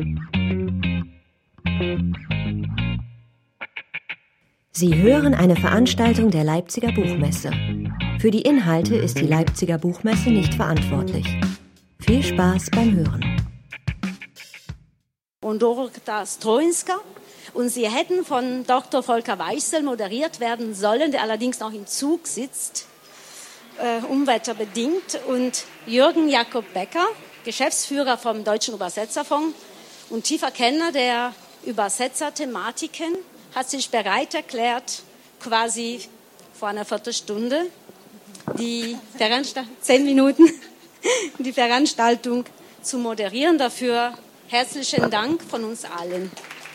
Sie hören eine Veranstaltung der Leipziger Buchmesse. Für die Inhalte ist die Leipziger Buchmesse nicht verantwortlich. Viel Spaß beim Hören. Und Dorota Stroinska. Und sie hätten von Dr. Volker Weichsel moderiert werden sollen, der allerdings noch im Zug sitzt, unwetterbedingt. Und Jürgen Jakob Becker, Geschäftsführer vom Deutschen Übersetzerfonds und tiefer Kenner der Übersetzerthematiken, hat sich bereit erklärt, quasi vor einer Viertelstunde, 10 Minuten, die Veranstaltung zu moderieren. Dafür herzlichen Dank von uns allen.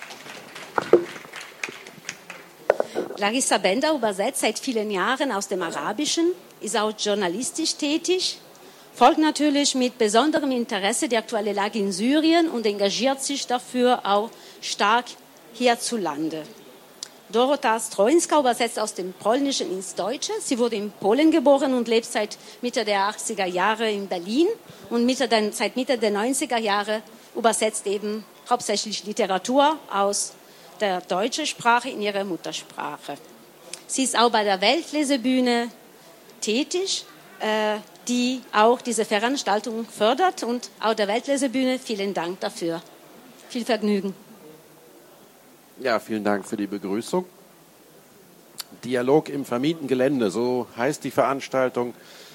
Larissa Bender übersetzt seit vielen Jahren aus dem Arabischen, ist auch journalistisch tätig, folgt natürlich mit besonderem Interesse die aktuelle Lage in Syrien und engagiert sich dafür auch stark hierzulande. Dorota Stroinska übersetzt aus dem Polnischen ins Deutsche. Sie wurde in Polen geboren und lebt seit Mitte der 80er Jahre in Berlin und seit Mitte der 90er Jahre übersetzt eben hauptsächlich Literatur aus der deutschen Sprache in ihre Muttersprache. Sie ist auch bei der Weltlesebühne tätig, die auch diese Veranstaltung fördert, und auch der Weltlesebühne vielen Dank dafür. Viel Vergnügen. Ja, vielen Dank für die Begrüßung. Dialog im vermienten Gelände, so heißt die Veranstaltung.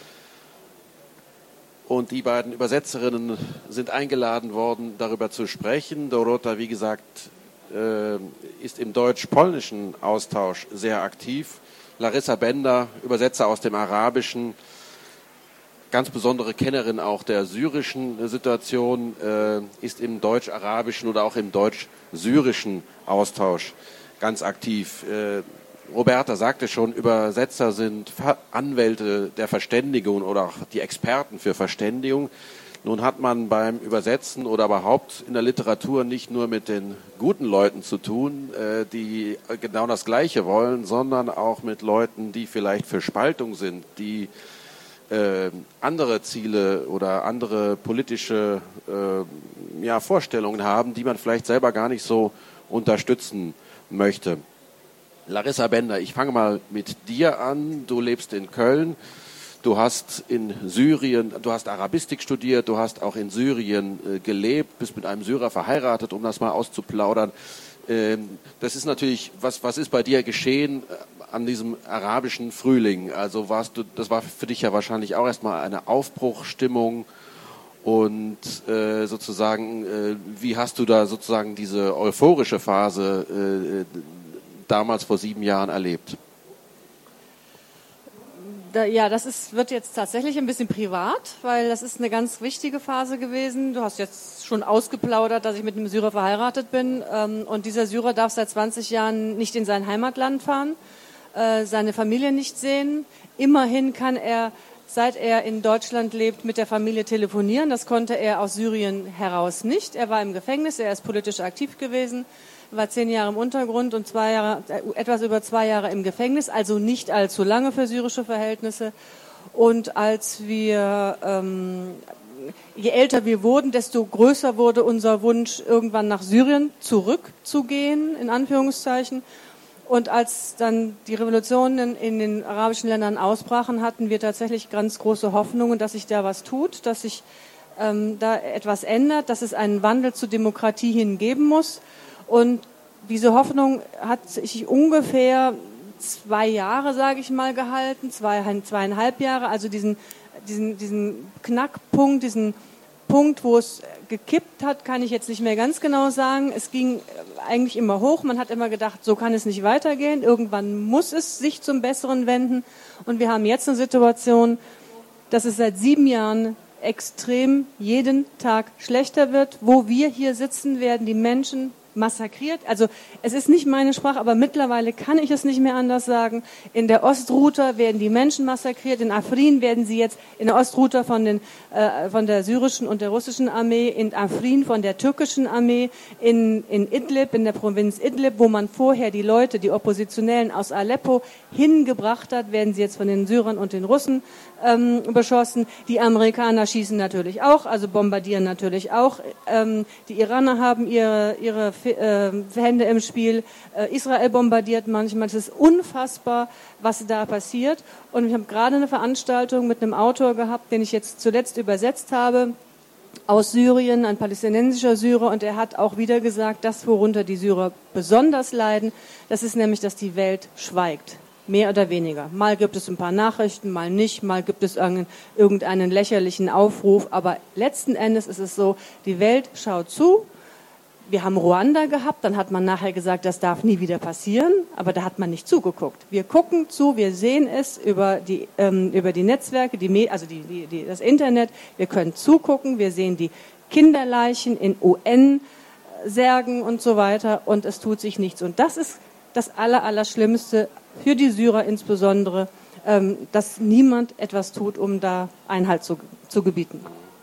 Und die beiden Übersetzerinnen sind eingeladen worden, darüber zu sprechen. Dorota, wie gesagt, ist im deutsch-polnischen Austausch sehr aktiv. Larissa Bender, Übersetzer aus dem Arabischen, ganz besondere Kennerin auch der syrischen Situation, ist im deutsch-arabischen oder auch im deutsch-syrischen Austausch ganz aktiv. Roberta sagte schon, Übersetzer sind Anwälte der Verständigung oder auch die Experten für Verständigung. Nun hat man beim Übersetzen oder überhaupt in der Literatur nicht nur mit den guten Leuten zu tun, die genau das Gleiche wollen, sondern auch mit Leuten, die vielleicht für Spaltung sind, die andere Ziele oder andere politische Vorstellungen haben, die man vielleicht selber gar nicht so unterstützen möchte. Larissa Bender, ich fange mal mit dir an. Du lebst in Köln. Du hast in Syrien, du hast Arabistik studiert, du hast auch in Syrien gelebt, bist mit einem Syrer verheiratet, um das mal auszuplaudern. Das ist natürlich, was ist bei dir geschehen an diesem arabischen Frühling? Also das war für dich ja wahrscheinlich auch erstmal eine Aufbruchsstimmung und wie hast du da sozusagen diese euphorische Phase damals vor 7 Jahren erlebt? Ja, wird jetzt tatsächlich ein bisschen privat, weil das ist eine ganz wichtige Phase gewesen. Du hast jetzt schon ausgeplaudert, dass ich mit einem Syrer verheiratet bin. Und dieser Syrer darf seit 20 Jahren nicht in sein Heimatland fahren, seine Familie nicht sehen. Immerhin kann er, seit er in Deutschland lebt, mit der Familie telefonieren. Das konnte er aus Syrien heraus nicht. Er war im Gefängnis, er ist politisch aktiv gewesen, war 10 Jahre im Untergrund und etwas über 2 Jahre im Gefängnis, also nicht allzu lange für syrische Verhältnisse. Und als wir, je älter wir wurden, desto größer wurde unser Wunsch, irgendwann nach Syrien zurückzugehen, in Anführungszeichen. Und als dann die Revolutionen in den arabischen Ländern ausbrachen, hatten wir tatsächlich ganz große Hoffnungen, dass sich da was tut, dass sich da etwas ändert, dass es einen Wandel zur Demokratie hin geben muss. Und diese Hoffnung hat sich ungefähr 2 Jahre, sage ich mal, gehalten, 2,5 Jahre, also diesen Knackpunkt, diesen Punkt, wo es gekippt hat, kann ich jetzt nicht mehr ganz genau sagen. Es ging eigentlich immer hoch, man hat immer gedacht, so kann es nicht weitergehen, irgendwann muss es sich zum Besseren wenden. Und wir haben jetzt eine Situation, dass es seit 7 Jahren extrem jeden Tag schlechter wird. Wo wir hier sitzen, werden die Menschen massakriert. Also es ist nicht meine Sprache, aber mittlerweile kann ich es nicht mehr anders sagen. In der Ostruta werden die Menschen massakriert, in Afrin werden sie jetzt, in der Ostruta von der syrischen und der russischen Armee, in Afrin von der türkischen Armee, in Idlib, in der Provinz Idlib, wo man vorher die Leute, die Oppositionellen aus Aleppo hingebracht hat, werden sie jetzt von den Syrern und den Russen beschossen. Die Amerikaner schießen natürlich auch, also bombardieren natürlich auch. Die Iraner haben ihre Hände im Spiel. Israel bombardiert manchmal. Es ist unfassbar, was da passiert. Und ich habe gerade eine Veranstaltung mit einem Autor gehabt, den ich jetzt zuletzt übersetzt habe, aus Syrien, ein palästinensischer Syrer. Und er hat auch wieder gesagt, das, worunter die Syrer besonders leiden, das ist nämlich, dass die Welt schweigt. Mehr oder weniger. Mal gibt es ein paar Nachrichten, mal nicht, mal gibt es irgendeinen lächerlichen Aufruf. Aber letzten Endes ist es so, die Welt schaut zu. Wir haben Ruanda gehabt, dann hat man nachher gesagt, das darf nie wieder passieren, aber da hat man nicht zugeguckt. Wir gucken zu, wir sehen es über die Netzwerke, das Internet, wir können zugucken, wir sehen die Kinderleichen in UN-Särgen und so weiter und es tut sich nichts. Und das ist das Allerschlimmste für die Syrer insbesondere, dass niemand etwas tut, um da Einhalt zu gebieten.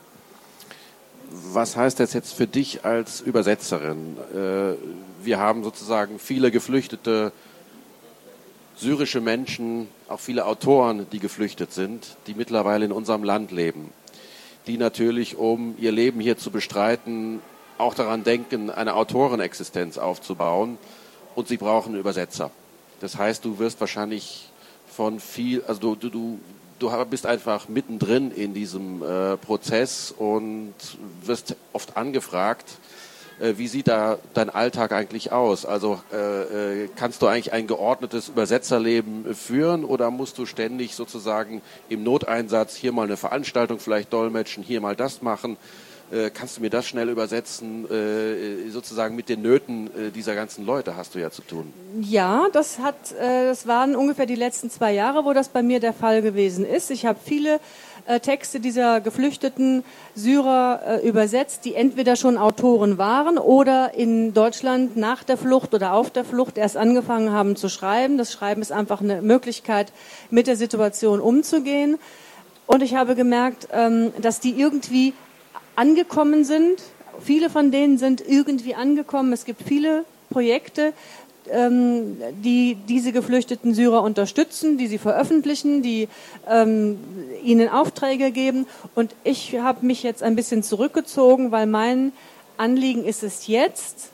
Was heißt das jetzt für dich als Übersetzerin? Wir haben sozusagen viele geflüchtete syrische Menschen, auch viele Autoren, die geflüchtet sind, die mittlerweile in unserem Land leben, die natürlich, um ihr Leben hier zu bestreiten, auch daran denken, eine Autorenexistenz aufzubauen, und sie brauchen Übersetzer. Das heißt, du wirst wahrscheinlich du bist einfach mittendrin in diesem Prozess und wirst oft angefragt, wie sieht da dein Alltag eigentlich aus? Also kannst du eigentlich ein geordnetes Übersetzerleben führen oder musst du ständig sozusagen im Noteinsatz hier mal eine Veranstaltung vielleicht dolmetschen, hier mal das machen? Kannst du mir das schnell übersetzen? Sozusagen mit den Nöten dieser ganzen Leute hast du ja zu tun. Ja, das waren ungefähr die letzten 2 Jahre, wo das bei mir der Fall gewesen ist. Ich habe viele Texte dieser geflüchteten Syrer übersetzt, die entweder schon Autoren waren oder in Deutschland nach der Flucht oder auf der Flucht erst angefangen haben zu schreiben. Das Schreiben ist einfach eine Möglichkeit, mit der Situation umzugehen. Und ich habe gemerkt, dass die irgendwie angekommen sind. Viele von denen sind irgendwie angekommen. Es gibt viele Projekte, die diese geflüchteten Syrer unterstützen, die sie veröffentlichen, die ihnen Aufträge geben. Und ich habe mich jetzt ein bisschen zurückgezogen, weil mein Anliegen ist es jetzt,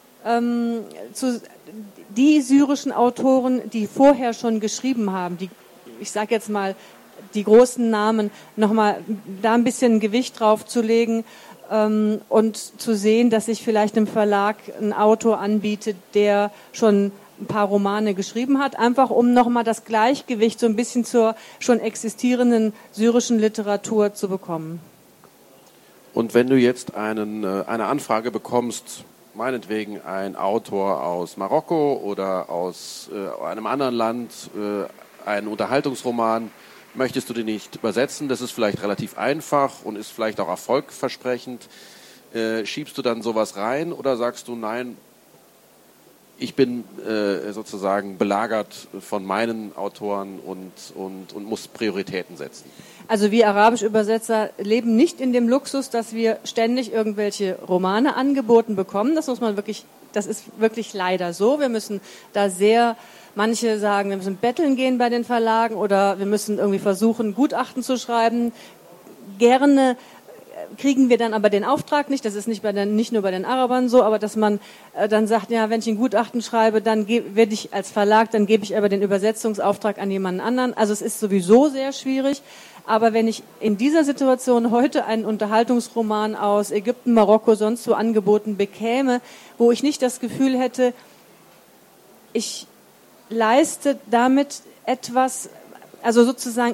die syrischen Autoren, die vorher schon geschrieben haben, ich sage jetzt mal, die großen Namen, nochmal da ein bisschen Gewicht drauf zu legen und zu sehen, dass sich vielleicht im Verlag ein Autor anbietet, der schon ein paar Romane geschrieben hat, einfach um nochmal das Gleichgewicht so ein bisschen zur schon existierenden syrischen Literatur zu bekommen. Und wenn du jetzt eine Anfrage bekommst, meinetwegen ein Autor aus Marokko oder aus einem anderen Land, einen Unterhaltungsroman, möchtest du den nicht übersetzen? Das ist vielleicht relativ einfach und ist vielleicht auch erfolgversprechend. Schiebst du dann sowas rein oder sagst du, nein, ich bin sozusagen belagert von meinen Autoren und muss Prioritäten setzen? Also wir Arabisch-Übersetzer leben nicht in dem Luxus, dass wir ständig irgendwelche Romane angeboten bekommen. Das ist wirklich leider so. Wir müssen da manche sagen, wir müssen betteln gehen bei den Verlagen oder wir müssen irgendwie versuchen, Gutachten zu schreiben. Gerne kriegen wir dann aber den Auftrag nicht. Das ist nicht nur bei den Arabern so, aber dass man dann sagt, ja, wenn ich ein Gutachten schreibe, dann werde ich als Verlag, dann gebe ich aber den Übersetzungsauftrag an jemanden anderen. Also es ist sowieso sehr schwierig. Aber wenn ich in dieser Situation heute einen Unterhaltungsroman aus Ägypten, Marokko, sonst wo angeboten bekäme, wo ich nicht das Gefühl hätte, ich leiste damit etwas, also sozusagen,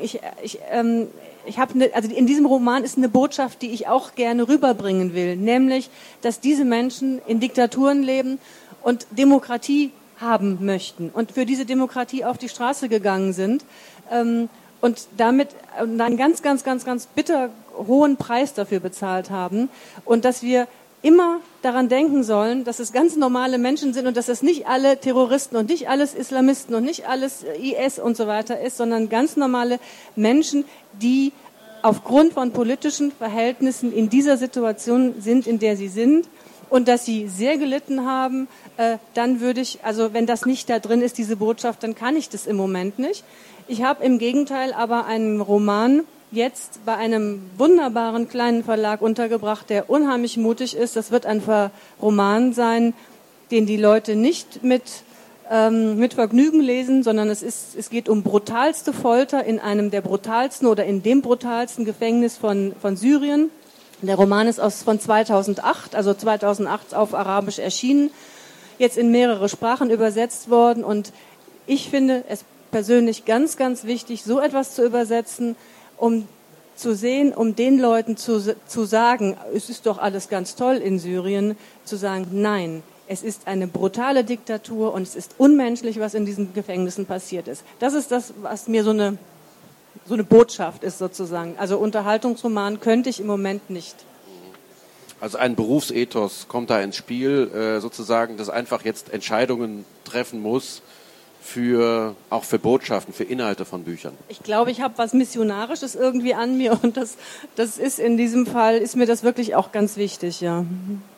also in diesem Roman ist eine Botschaft, die ich auch gerne rüberbringen will, nämlich, dass diese Menschen in Diktaturen leben und Demokratie haben möchten und für diese Demokratie auf die Straße gegangen sind und damit einen ganz, ganz, ganz, ganz bitter hohen Preis dafür bezahlt haben und dass wir immer daran denken sollen, dass es ganz normale Menschen sind und dass es nicht alle Terroristen und nicht alles Islamisten und nicht alles IS und so weiter ist, sondern ganz normale Menschen, die aufgrund von politischen Verhältnissen in dieser Situation sind, in der sie sind, und dass sie sehr gelitten haben, dann würde ich, also wenn das nicht da drin ist, diese Botschaft, dann kann ich das im Moment nicht. Ich habe im Gegenteil aber einen Roman jetzt bei einem wunderbaren kleinen Verlag untergebracht, der unheimlich mutig ist. Das wird ein Roman sein, den die Leute nicht mit Vergnügen lesen, sondern es geht um brutalste Folter in einem der brutalsten oder in dem brutalsten Gefängnis von Syrien. Der Roman ist von 2008, also 2008 auf Arabisch erschienen, jetzt in mehrere Sprachen übersetzt worden, und ich finde es persönlich ganz, ganz wichtig, so etwas zu übersetzen, um zu sehen, um den Leuten zu sagen, es ist doch alles ganz toll in Syrien, zu sagen, nein, es ist eine brutale Diktatur und es ist unmenschlich, was in diesen Gefängnissen passiert ist. Das ist das, was mir so eine Botschaft ist sozusagen. Also Unterhaltungsroman könnte ich im Moment nicht. Also ein Berufsethos kommt da ins Spiel, sozusagen, das einfach jetzt Entscheidungen treffen muss, auch für Botschaften, für Inhalte von Büchern. Ich glaube, ich habe was Missionarisches irgendwie an mir, und das ist in diesem Fall, ist mir das wirklich auch ganz wichtig, ja.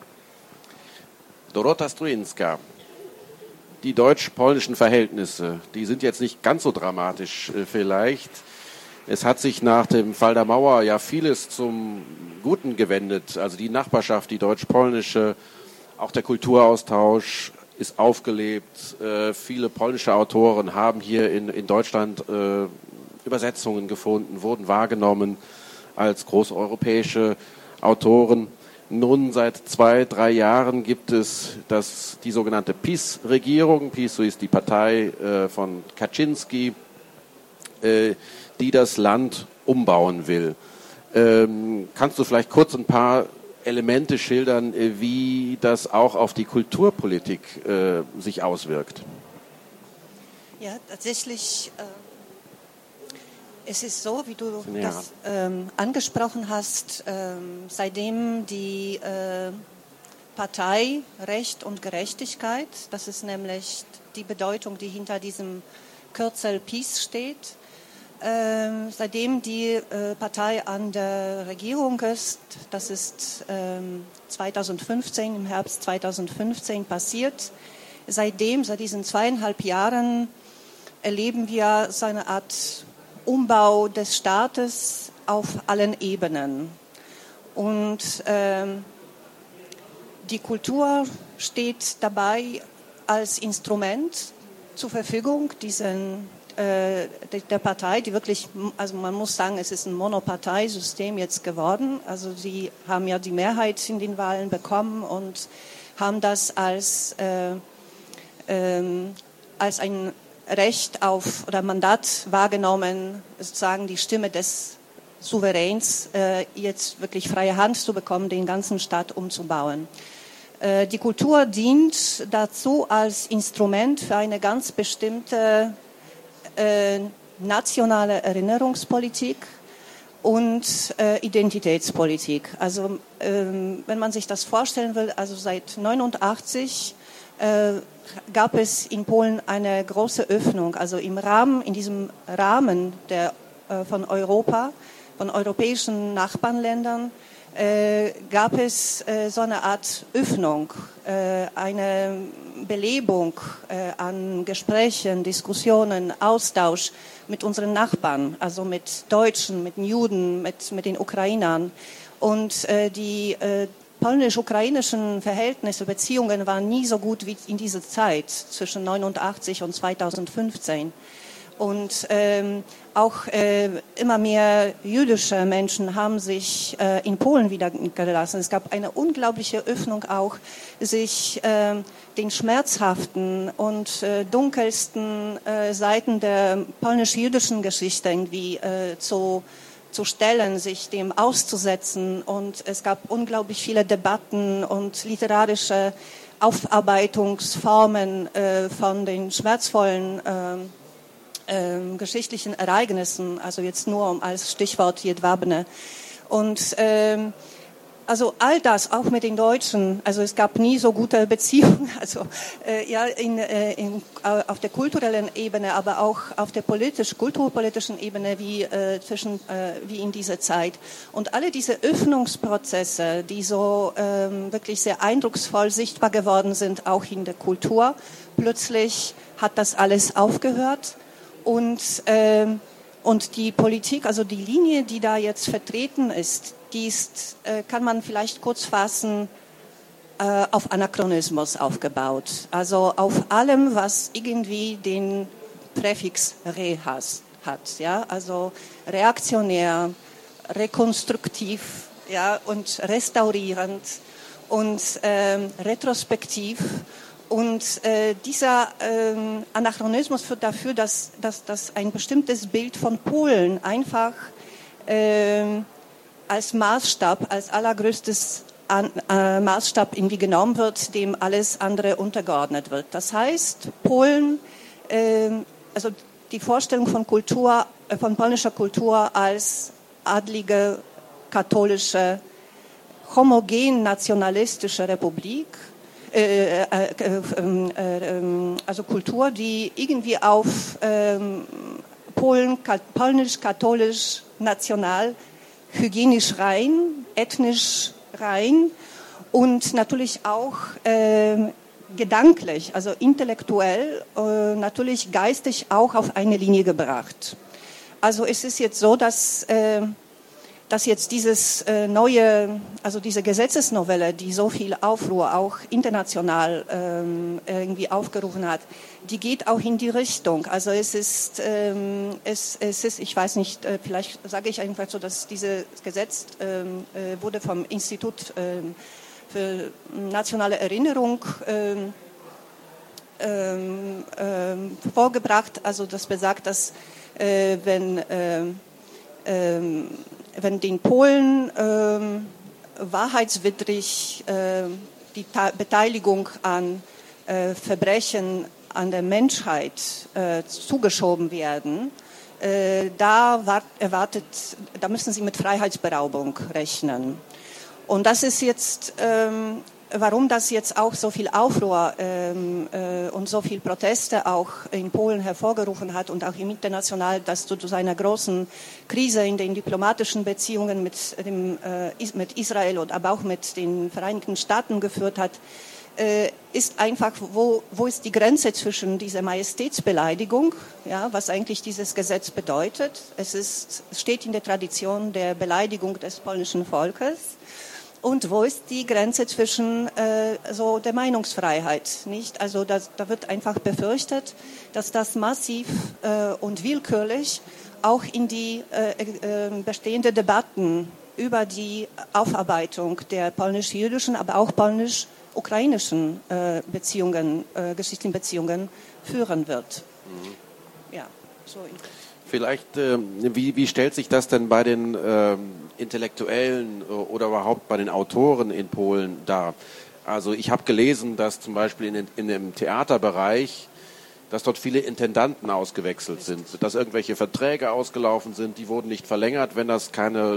Dorota Struinska, die deutsch-polnischen Verhältnisse, die sind jetzt nicht ganz so dramatisch vielleicht. Es hat sich nach dem Fall der Mauer ja vieles zum Guten gewendet. Also die Nachbarschaft, die deutsch-polnische, auch der Kulturaustausch ist aufgelebt. Viele polnische Autoren haben hier in Deutschland Übersetzungen gefunden, wurden wahrgenommen als große europäische Autoren. Nun seit 2-3 Jahren gibt es die sogenannte PiS-Regierung. PiS, so ist die Partei von Kaczynski, die das Land umbauen will. Kannst du vielleicht kurz ein paar Elemente schildern, wie das auch auf die Kulturpolitik sich auswirkt? Ja, tatsächlich, es ist so, wie du das angesprochen hast, seitdem die Partei Recht und Gerechtigkeit, das ist nämlich die Bedeutung, die hinter diesem Kürzel PiS steht, seitdem die Partei an der Regierung ist, das ist 2015, im Herbst 2015 passiert, seit diesen 2,5 Jahren erleben wir so eine Art Umbau des Staates auf allen Ebenen. Und die Kultur steht dabei als Instrument zur Verfügung der Partei, die wirklich, also man muss sagen, es ist ein Monoparteisystem jetzt geworden. Also sie haben ja die Mehrheit in den Wahlen bekommen und haben das als ein Recht auf oder Mandat wahrgenommen, sozusagen die Stimme des Souveräns jetzt wirklich freie Hand zu bekommen, den ganzen Staat umzubauen. Die Kultur dient dazu als Instrument für eine ganz bestimmte nationale Erinnerungspolitik und Identitätspolitik. Also wenn man sich das vorstellen will, also seit 1989 gab es in Polen eine große Öffnung. Also in diesem Rahmen von Europa, von europäischen Nachbarländern, gab es so eine Art Öffnung, eine Belebung an Gesprächen, Diskussionen, Austausch mit unseren Nachbarn, also mit Deutschen, mit den Juden, mit den Ukrainern. Und die polnisch-ukrainischen Verhältnisse, Beziehungen waren nie so gut wie in dieser Zeit zwischen 1989 und 2015. Und auch immer mehr jüdische Menschen haben sich in Polen niedergelassen. Es gab eine unglaubliche Öffnung auch, sich den schmerzhaften und dunkelsten Seiten der polnisch-jüdischen Geschichte irgendwie zu stellen, sich dem auszusetzen. Und es gab unglaublich viele Debatten und literarische Aufarbeitungsformen von den schmerzvollen geschichtlichen Ereignissen, also jetzt nur als Stichwort Jedwabne. Und also all das, auch mit den Deutschen, also es gab nie so gute Beziehungen, also auf der kulturellen Ebene, aber auch auf der kulturpolitischen Ebene wie in dieser Zeit. Und alle diese Öffnungsprozesse, die so wirklich sehr eindrucksvoll sichtbar geworden sind, auch in der Kultur, plötzlich hat das alles aufgehört und die Politik, also die Linie, die da jetzt vertreten ist, kann man vielleicht kurz fassen, auf Anachronismus aufgebaut. Also auf allem, was irgendwie den Präfix re hat. Ja? Also reaktionär, rekonstruktiv, ja? Und restaurierend und retrospektiv. Und dieser Anachronismus führt dafür, dass ein bestimmtes Bild von Polen einfach als Maßstab, als allergrößtes Maßstab irgendwie genommen wird, dem alles andere untergeordnet wird. Das heißt, Polen, also die Vorstellung von polnischer Kultur als adlige, katholische, homogen nationalistische Republik, also Kultur, die irgendwie auf polnisch, katholisch, national, hygienisch rein, ethnisch rein und natürlich auch gedanklich, also intellektuell, natürlich geistig auch auf eine Linie gebracht. Also es ist jetzt so, dass jetzt dieses diese Gesetzesnovelle, die so viel Aufruhr auch international irgendwie aufgerufen hat, die geht auch in die Richtung. Also es ist, ich weiß nicht, vielleicht sage ich einfach so, dass dieses Gesetz wurde vom Institut für nationale Erinnerung vorgebracht. Also das besagt, dass wenn den Polen wahrheitswidrig die Beteiligung an Verbrechen an der Menschheit zugeschoben werden, da müssen sie mit Freiheitsberaubung rechnen. Und das ist jetzt, warum das jetzt auch so viel Aufruhr und so viel Proteste auch in Polen hervorgerufen hat und auch im international, das zu einer großen Krise in den diplomatischen Beziehungen mit Israel und aber auch mit den Vereinigten Staaten geführt hat, ist einfach, wo ist die Grenze zwischen dieser Majestätsbeleidigung, ja, was eigentlich dieses Gesetz bedeutet. Es steht in der Tradition der Beleidigung des polnischen Volkes. Und wo ist die Grenze zwischen der Meinungsfreiheit? Nicht? Also da wird einfach befürchtet, dass das massiv und willkürlich auch in die bestehenden Debatten über die Aufarbeitung der polnisch-jüdischen, aber auch polnisch-ukrainischen geschichtlichen Beziehungen führen wird. Mhm. Ja, so. Vielleicht, wie stellt sich das denn bei den Intellektuellen oder überhaupt bei den Autoren in Polen dar? Also ich habe gelesen, dass zum Beispiel in dem Theaterbereich, dass dort viele Intendanten ausgewechselt sind, dass irgendwelche Verträge ausgelaufen sind, die wurden nicht verlängert, wenn das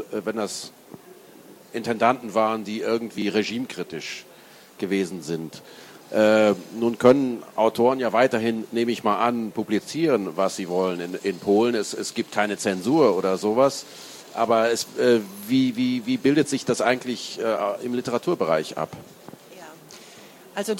Intendanten waren, die irgendwie regimekritisch gewesen sind. Nun können Autoren ja weiterhin, nehme ich mal an, publizieren, was sie wollen in Polen. Es gibt keine Zensur oder sowas. Aber wie bildet sich das eigentlich im Literaturbereich ab? Ja, also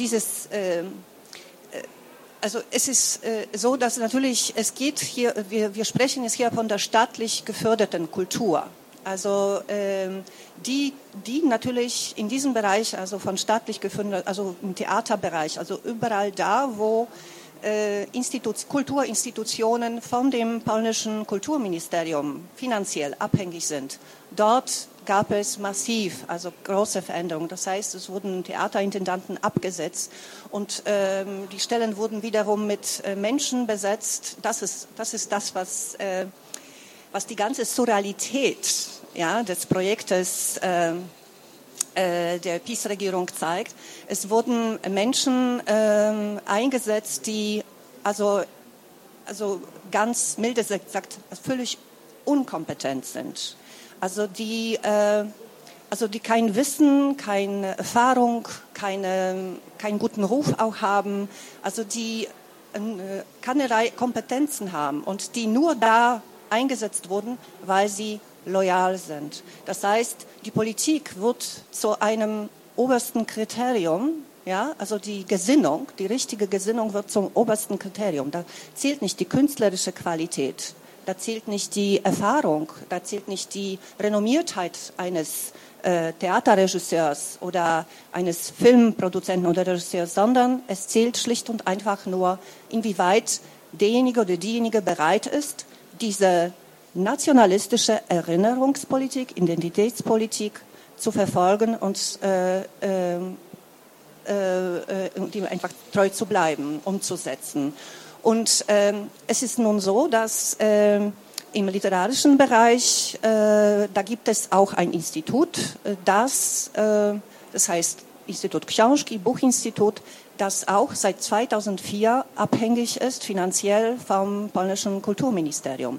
es ist so, dass natürlich es geht hier, wir sprechen jetzt hier von der staatlich geförderten Kultur. Also die natürlich in diesem Bereich, also von staatlich gefördert, also im Theaterbereich, also überall da, wo Kulturinstitutionen von dem polnischen Kulturministerium finanziell abhängig sind, dort gab es massiv, also große Veränderungen. Das heißt, es wurden Theaterintendanten abgesetzt und die Stellen wurden wiederum mit Menschen besetzt. Das ist das, was die ganze Surrealität, ja, des Projektes der PiS-Regierung zeigt. Es wurden Menschen eingesetzt, die also ganz milde gesagt völlig unkompetent sind. Also die also die kein Wissen, keine Erfahrung, keinen guten Ruf auch haben, also die keinerlei Kompetenzen haben und die nur da eingesetzt wurden, weil sie loyal sind. Das heißt, die Politik wird zu einem obersten Kriterium, ja, also die Gesinnung, die richtige Gesinnung wird zum obersten Kriterium. Da zählt nicht die künstlerische Qualität, da zählt nicht die Erfahrung, da zählt nicht die Renommiertheit eines Theaterregisseurs oder eines Filmproduzenten oder Regisseurs, sondern es zählt schlicht und einfach nur, inwieweit derjenige oder diejenige bereit ist, diese nationalistische Erinnerungspolitik, Identitätspolitik zu verfolgen und dem einfach treu zu bleiben, umzusetzen. Und es ist nun so, dass im literarischen Bereich, da gibt es auch ein Institut, das heißt Institut Książki, Buchinstitut, das auch seit 2004 abhängig ist, finanziell vom polnischen Kulturministerium.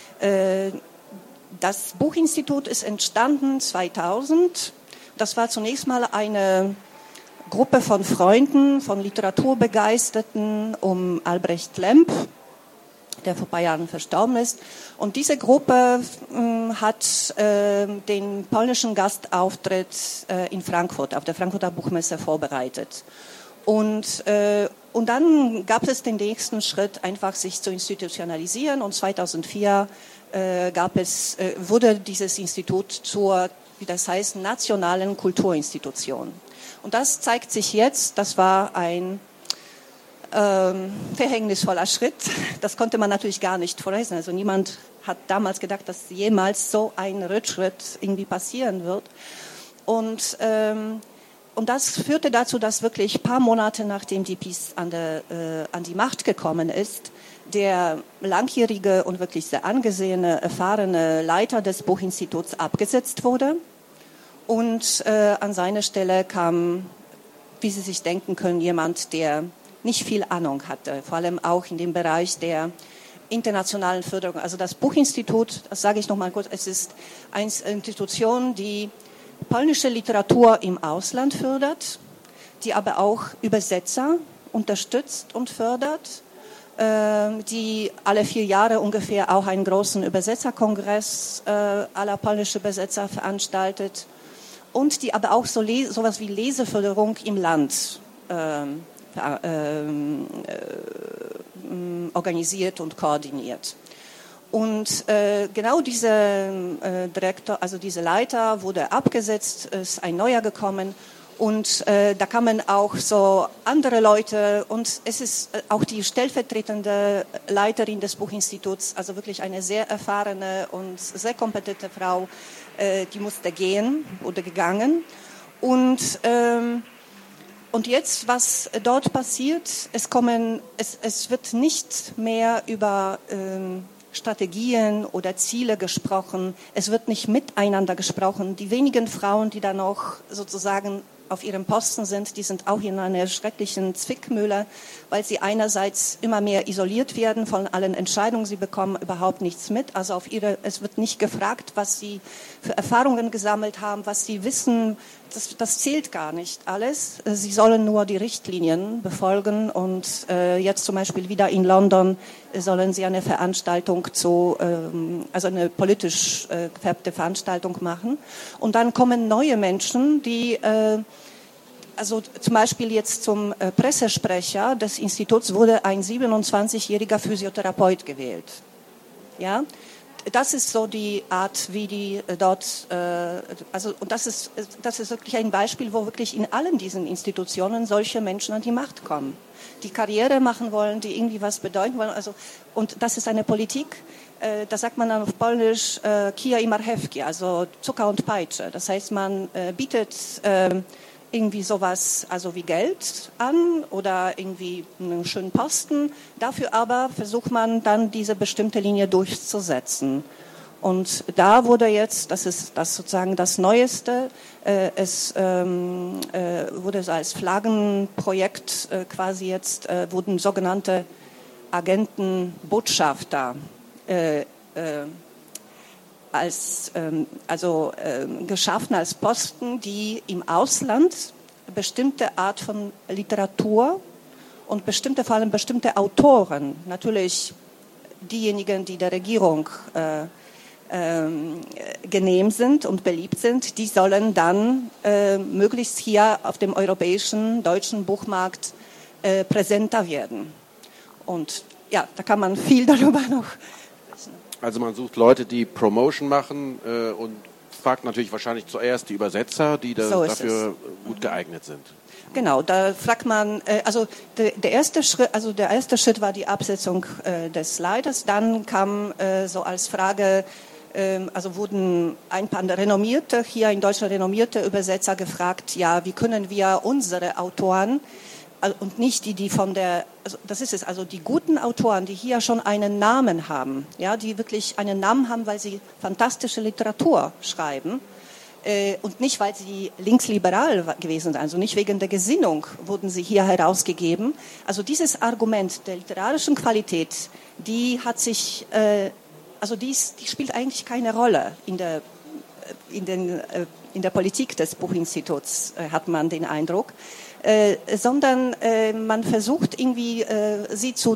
Das Buchinstitut ist entstanden 2000. Das war zunächst mal eine Gruppe von Freunden, von Literaturbegeisterten um Albrecht Lemp, der vor ein paar Jahren verstorben ist. Und diese Gruppe hat den polnischen Gastauftritt in Frankfurt, auf der Frankfurter Buchmesse vorbereitet. Und dann gab es den nächsten Schritt, einfach sich zu institutionalisieren. Und 2004 wurde dieses Institut zur, wie das heißt, nationalen Kulturinstitution. Und das zeigt sich jetzt, das war ein verhängnisvoller Schritt. Das konnte man natürlich gar nicht vorhersehen. Also niemand hat damals gedacht, dass jemals so ein Rückschritt irgendwie passieren wird. Und das führte dazu, dass wirklich ein paar Monate nachdem die PiS an die Macht gekommen ist, der langjährige und wirklich sehr angesehene, erfahrene Leiter des Buchinstituts abgesetzt wurde. Und an seine Stelle kam, wie Sie sich denken können, jemand, der nicht viel Ahnung hatte, vor allem auch in dem Bereich der internationalen Förderung. Also das Buchinstitut, das sage ich noch mal kurz, es ist eine Institution, die polnische Literatur im Ausland fördert, die aber auch Übersetzer unterstützt und fördert, die alle 4 Jahre ungefähr auch einen großen Übersetzerkongress aller polnische Übersetzer veranstaltet und die aber auch sowas wie Leseförderung im Land organisiert und koordiniert. Und genau dieser Direktor, also dieser Leiter wurde abgesetzt, ist ein neuer gekommen und da kamen auch so andere Leute und es ist auch die stellvertretende Leiterin des Buchinstituts, also wirklich eine sehr erfahrene und sehr kompetente Frau, die musste gehen oder gegangen und jetzt, was dort passiert, es wird nicht mehr über Strategien oder Ziele gesprochen. Es wird nicht miteinander gesprochen. Die wenigen Frauen, die da noch sozusagen auf ihrem Posten sind, die sind auch in einer schrecklichen Zwickmühle, weil sie einerseits immer mehr isoliert werden von allen Entscheidungen. Sie bekommen überhaupt nichts mit. Also es wird nicht gefragt, was sie für Erfahrungen gesammelt haben, was sie wissen. Das zählt gar nicht alles. Sie sollen nur die Richtlinien befolgen und jetzt zum Beispiel wieder in London sollen sie eine Veranstaltung also eine politisch gefärbte Veranstaltung machen. Und dann kommen neue Menschen, die also zum Beispiel jetzt zum Pressesprecher des Instituts wurde ein 27-jähriger Physiotherapeut gewählt. Ja? Das ist so die Art, wie die dort, und das ist wirklich ein Beispiel, wo wirklich in allen diesen Institutionen solche Menschen an die Macht kommen, die Karriere machen wollen, die irgendwie was bedeuten wollen. Also, und das ist eine Politik, da sagt man dann auf Polnisch kija i marchewki, also Zucker und Peitsche. Das heißt, man bietet irgendwie sowas, also wie Geld an oder irgendwie einen schönen Posten. Dafür aber versucht man dann diese bestimmte Linie durchzusetzen. Und da wurde jetzt, das ist das sozusagen das Neueste, es wurde so als Flaggenprojekt quasi jetzt, wurden sogenannte Agentenbotschafter geschaffen als Posten, die im Ausland bestimmte Art von Literatur und vor allem bestimmte Autoren, natürlich diejenigen, die der Regierung genehm sind und beliebt sind, die sollen dann möglichst hier auf dem europäischen, deutschen Buchmarkt präsenter werden. Und ja, da kann man viel darüber noch. Also man sucht Leute, die Promotion machen und fragt natürlich wahrscheinlich zuerst die Übersetzer, die dafür gut geeignet sind. Genau, da fragt man, der erste Schritt war die Absetzung des Leiters, dann kam so als Frage, wurden ein paar hier in Deutschland renommierte Übersetzer gefragt, ja, wie können wir unsere Autoren und nicht die von das ist es, also die guten Autoren, die hier schon einen Namen haben, ja, die wirklich einen Namen haben, weil sie fantastische Literatur schreiben und nicht, weil sie linksliberal gewesen sind, also nicht wegen der Gesinnung wurden sie hier herausgegeben. Also dieses Argument der literarischen Qualität, die hat sich, die spielt eigentlich keine Rolle in der Politik des Buchinstituts, hat man den Eindruck. Sondern man versucht irgendwie sie zu,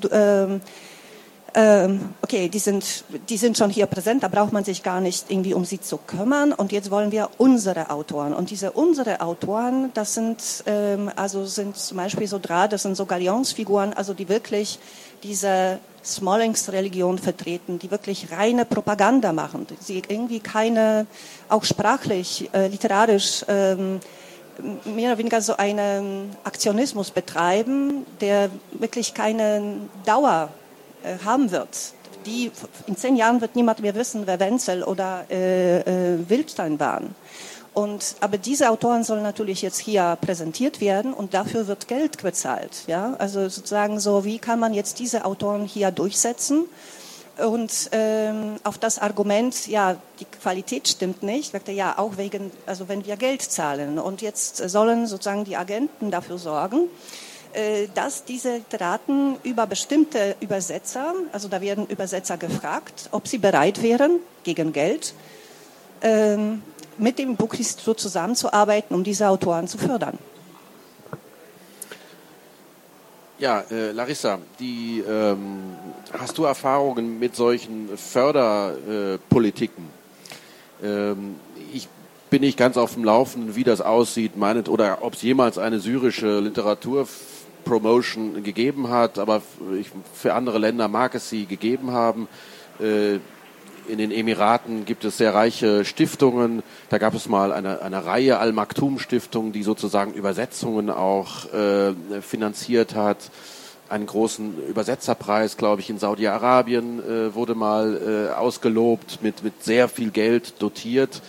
die sind schon hier präsent, da braucht man sich gar nicht irgendwie um sie zu kümmern und jetzt wollen wir unsere Autoren und unsere Autoren, das sind zum Beispiel das sind so Galionsfiguren, also die wirklich diese Smollings-Religion vertreten, die wirklich reine Propaganda machen, sie irgendwie keine, auch sprachlich, literarisch, mehr oder weniger so einen Aktionismus betreiben, der wirklich keine Dauer haben wird. In 10 Jahren wird niemand mehr wissen, wer Wenzel oder Wildstein waren. Aber diese Autoren sollen natürlich jetzt hier präsentiert werden und dafür wird Geld bezahlt. Ja? Also sozusagen so, wie kann man jetzt diese Autoren hier durchsetzen? Und auf das Argument, ja, die Qualität stimmt nicht, sagt er, ja, auch wenn wir Geld zahlen. Und jetzt sollen sozusagen die Agenten dafür sorgen, dass diese Literaten über bestimmte Übersetzer, also da werden Übersetzer gefragt, ob sie bereit wären, gegen Geld, mit dem Buchinstitut zusammenzuarbeiten, um diese Autoren zu fördern. Ja, Larissa, hast du Erfahrungen mit solchen Förderpolitiken? Ich bin nicht ganz auf dem Laufenden, wie das aussieht, oder ob es jemals eine syrische Literaturpromotion gegeben hat, aber für andere Länder mag es sie gegeben haben. In den Emiraten gibt es sehr reiche Stiftungen. Da gab es mal eine Reihe Al-Maktoum-Stiftungen, die sozusagen Übersetzungen auch finanziert hat. Einen großen Übersetzerpreis, glaube ich, in Saudi-Arabien wurde mal ausgelobt, mit sehr viel Geld dotiert.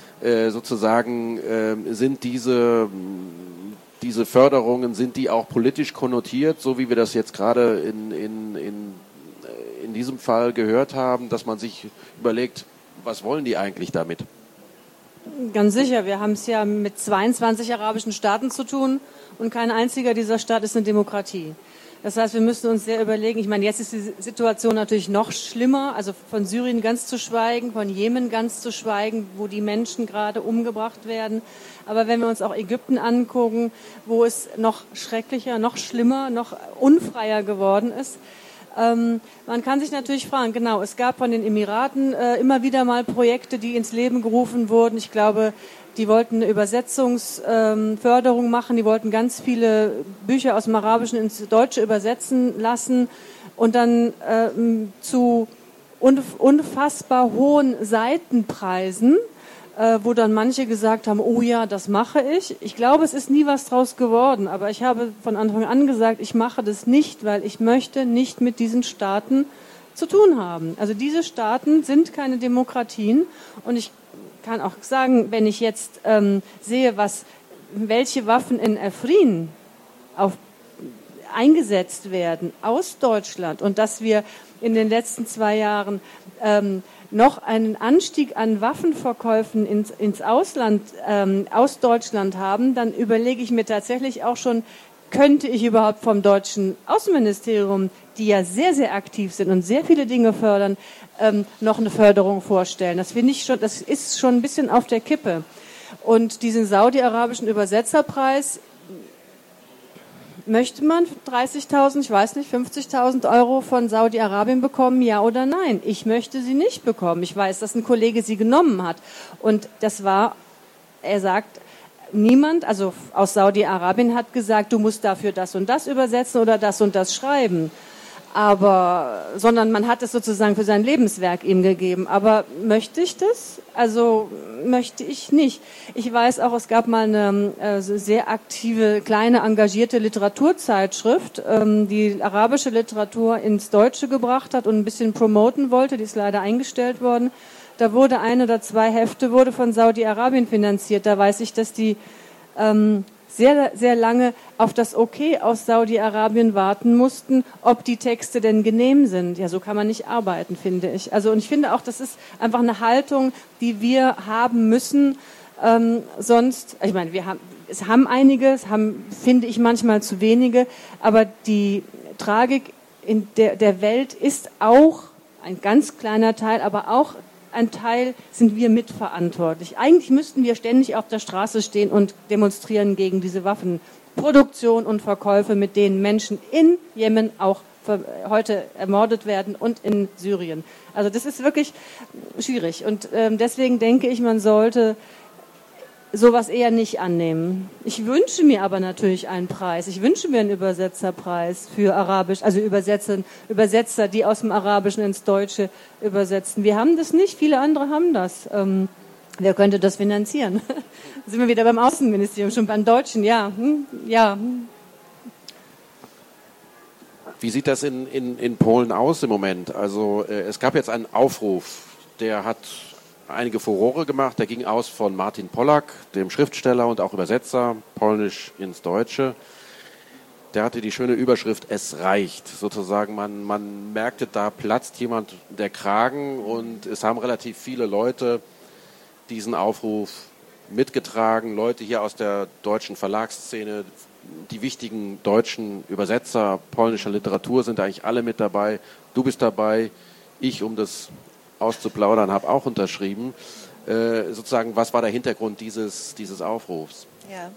Sind diese Förderungen, sind die auch politisch konnotiert, so wie wir das jetzt gerade in diesem Fall gehört haben, dass man sich überlegt, was wollen die eigentlich damit? Ganz sicher, wir haben es ja mit 22 arabischen Staaten zu tun und kein einziger dieser Staaten ist eine Demokratie. Das heißt, wir müssen uns sehr überlegen, ich meine, jetzt ist die Situation natürlich noch schlimmer, also von Syrien ganz zu schweigen, von Jemen ganz zu schweigen, wo die Menschen gerade umgebracht werden. Aber wenn wir uns auch Ägypten angucken, wo es noch schrecklicher, noch schlimmer, noch unfreier geworden ist, man kann sich natürlich fragen, genau, es gab von den Emiraten immer wieder mal Projekte, die ins Leben gerufen wurden. Ich glaube, die wollten eine Übersetzungsförderung machen, die wollten ganz viele Bücher aus dem Arabischen ins Deutsche übersetzen lassen und dann zu unfassbar hohen Seitenpreisen, wo dann manche gesagt haben, oh ja, das mache ich. Ich glaube, es ist nie was draus geworden, aber ich habe von Anfang an gesagt, ich mache das nicht, weil ich möchte nicht mit diesen Staaten zu tun haben. Also diese Staaten sind keine Demokratien und ich kann auch sagen, wenn ich jetzt sehe, welche Waffen in Afrin eingesetzt werden aus Deutschland und dass wir in den letzten 2 Jahren noch einen Anstieg an Waffenverkäufen ins Ausland aus Deutschland haben, dann überlege ich mir tatsächlich auch schon, könnte ich überhaupt vom deutschen Außenministerium, die ja sehr, sehr aktiv sind und sehr viele Dinge fördern, noch eine Förderung vorstellen. Das finde ich schon, das ist schon ein bisschen auf der Kippe. Und diesen saudi-arabischen Übersetzerpreis möchte man 30.000, ich weiß nicht, 50.000 Euro von Saudi-Arabien bekommen, ja oder nein? Ich möchte sie nicht bekommen. Ich weiß, dass ein Kollege sie genommen hat. Und das war, er sagt, niemand, also aus Saudi-Arabien hat gesagt, du musst dafür das und das übersetzen oder das und das schreiben. Sondern man hat es sozusagen für sein Lebenswerk ihm gegeben. Aber möchte ich das? Also möchte ich nicht. Ich weiß auch, es gab mal eine sehr aktive, kleine, engagierte Literaturzeitschrift, die arabische Literatur ins Deutsche gebracht hat und ein bisschen promoten wollte. Die ist leider eingestellt worden. Da wurde 1 oder 2 Hefte wurde von Saudi-Arabien finanziert. Da weiß ich, dass die sehr, sehr lange auf das Okay aus Saudi-Arabien warten mussten, ob die Texte denn genehm sind. Ja, so kann man nicht arbeiten, finde ich. Also, und ich finde auch, das ist einfach eine Haltung, die wir haben müssen. Sonst, ich meine, es haben einige, finde ich manchmal zu wenige, aber die Tragik in der Welt ist auch ein ganz kleiner Teil, aber auch ein Teil sind wir mitverantwortlich. Eigentlich müssten wir ständig auf der Straße stehen und demonstrieren gegen diese Waffenproduktion und Verkäufe, mit denen Menschen in Jemen auch heute ermordet werden und in Syrien. Also das ist wirklich schwierig. Und deswegen denke ich, man sollte sowas eher nicht annehmen. Ich wünsche mir aber natürlich einen Preis. Ich wünsche mir einen Übersetzerpreis für Arabisch, also Übersetzer, die aus dem Arabischen ins Deutsche übersetzen. Wir haben das nicht, viele andere haben das. Wer könnte das finanzieren? Da sind wir wieder beim Außenministerium, schon beim Deutschen, ja. Ja. Wie sieht das in Polen aus im Moment? Also es gab jetzt einen Aufruf, der hat einige Furore gemacht. Der ging aus von Martin Pollack, dem Schriftsteller und auch Übersetzer, Polnisch ins Deutsche. Der hatte die schöne Überschrift, es reicht. Sozusagen, man merkte, da platzt jemand der Kragen und es haben relativ viele Leute diesen Aufruf mitgetragen. Leute hier aus der deutschen Verlagsszene, die wichtigen deutschen Übersetzer polnischer Literatur sind eigentlich alle mit dabei. Du bist dabei, ich, um das auszuplaudern, habe auch unterschrieben. Sozusagen, was war der Hintergrund dieses Aufrufs? Ja.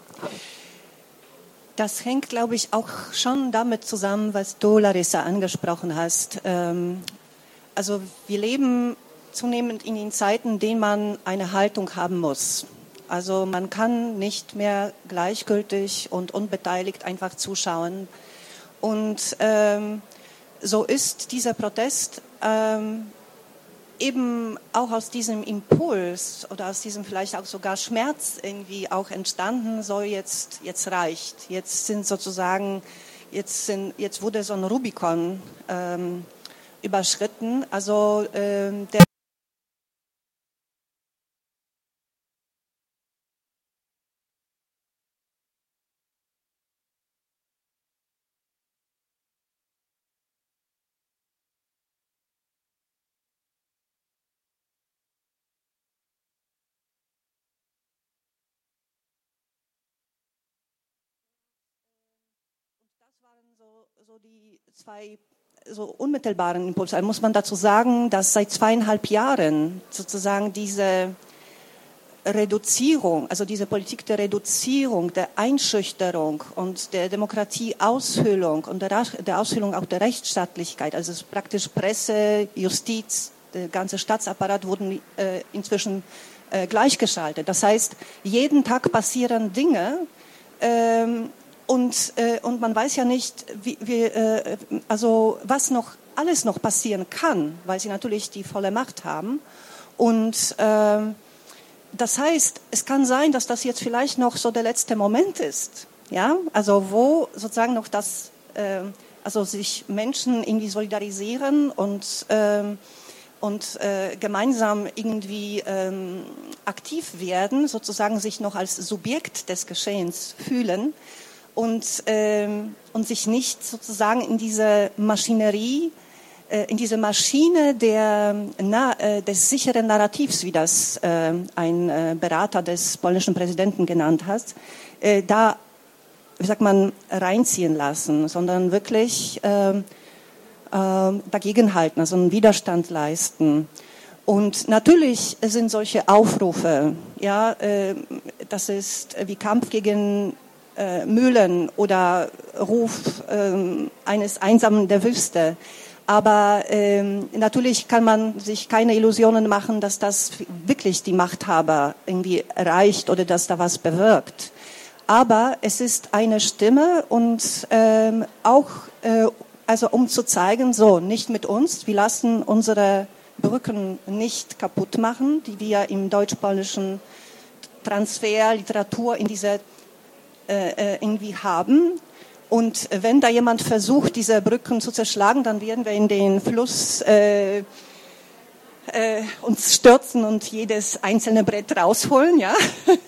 Das hängt, glaube ich, auch schon damit zusammen, was du, Larissa, angesprochen hast. Also wir leben zunehmend in den Zeiten, in denen man eine Haltung haben muss. Also man kann nicht mehr gleichgültig und unbeteiligt einfach zuschauen. Und so ist dieser Protest eben auch aus diesem Impuls oder aus diesem vielleicht auch sogar Schmerz irgendwie auch entstanden, so jetzt reicht. Jetzt sind sozusagen, jetzt wurde so ein Rubikon überschritten. Also der die 2 so unmittelbaren Impulse. Muss man dazu sagen, dass seit 2,5 Jahren sozusagen diese Reduzierung, also diese Politik der Reduzierung, der Einschüchterung und der Demokratieaushöhlung und der Aushöhlung auch der Rechtsstaatlichkeit, also praktisch Presse, Justiz, der ganze Staatsapparat wurden inzwischen gleichgeschaltet. Das heißt, jeden Tag passieren Dinge, und man weiß ja nicht, also was noch alles noch passieren kann, weil sie natürlich die volle Macht haben. Und das heißt, es kann sein, dass das jetzt vielleicht noch so der letzte Moment ist, ja, also wo sozusagen noch das, also sich Menschen irgendwie solidarisieren und gemeinsam irgendwie aktiv werden, sozusagen sich noch als Subjekt des Geschehens fühlen. Und sich nicht sozusagen in diese Maschinerie, in diese Maschine des sicheren Narrativs, wie das ein Berater des polnischen Präsidenten genannt hat, da wie sagt man, reinziehen lassen, sondern wirklich dagegenhalten, also einen Widerstand leisten. Und natürlich sind solche Aufrufe, ja, das ist wie Kampf gegen Mühlen oder Ruf eines Einsamen der Wüste. Aber natürlich kann man sich keine Illusionen machen, dass das wirklich die Machthaber irgendwie erreicht oder dass da was bewirkt. Aber es ist eine Stimme und auch, also um zu zeigen, so, nicht mit uns, wir lassen unsere Brücken nicht kaputt machen, die wir im deutsch-polnischen Transfer, Literatur in dieser irgendwie haben. Und wenn da jemand versucht, diese Brücken zu zerschlagen, dann werden wir in den Fluss uns stürzen und jedes einzelne Brett rausholen, ja,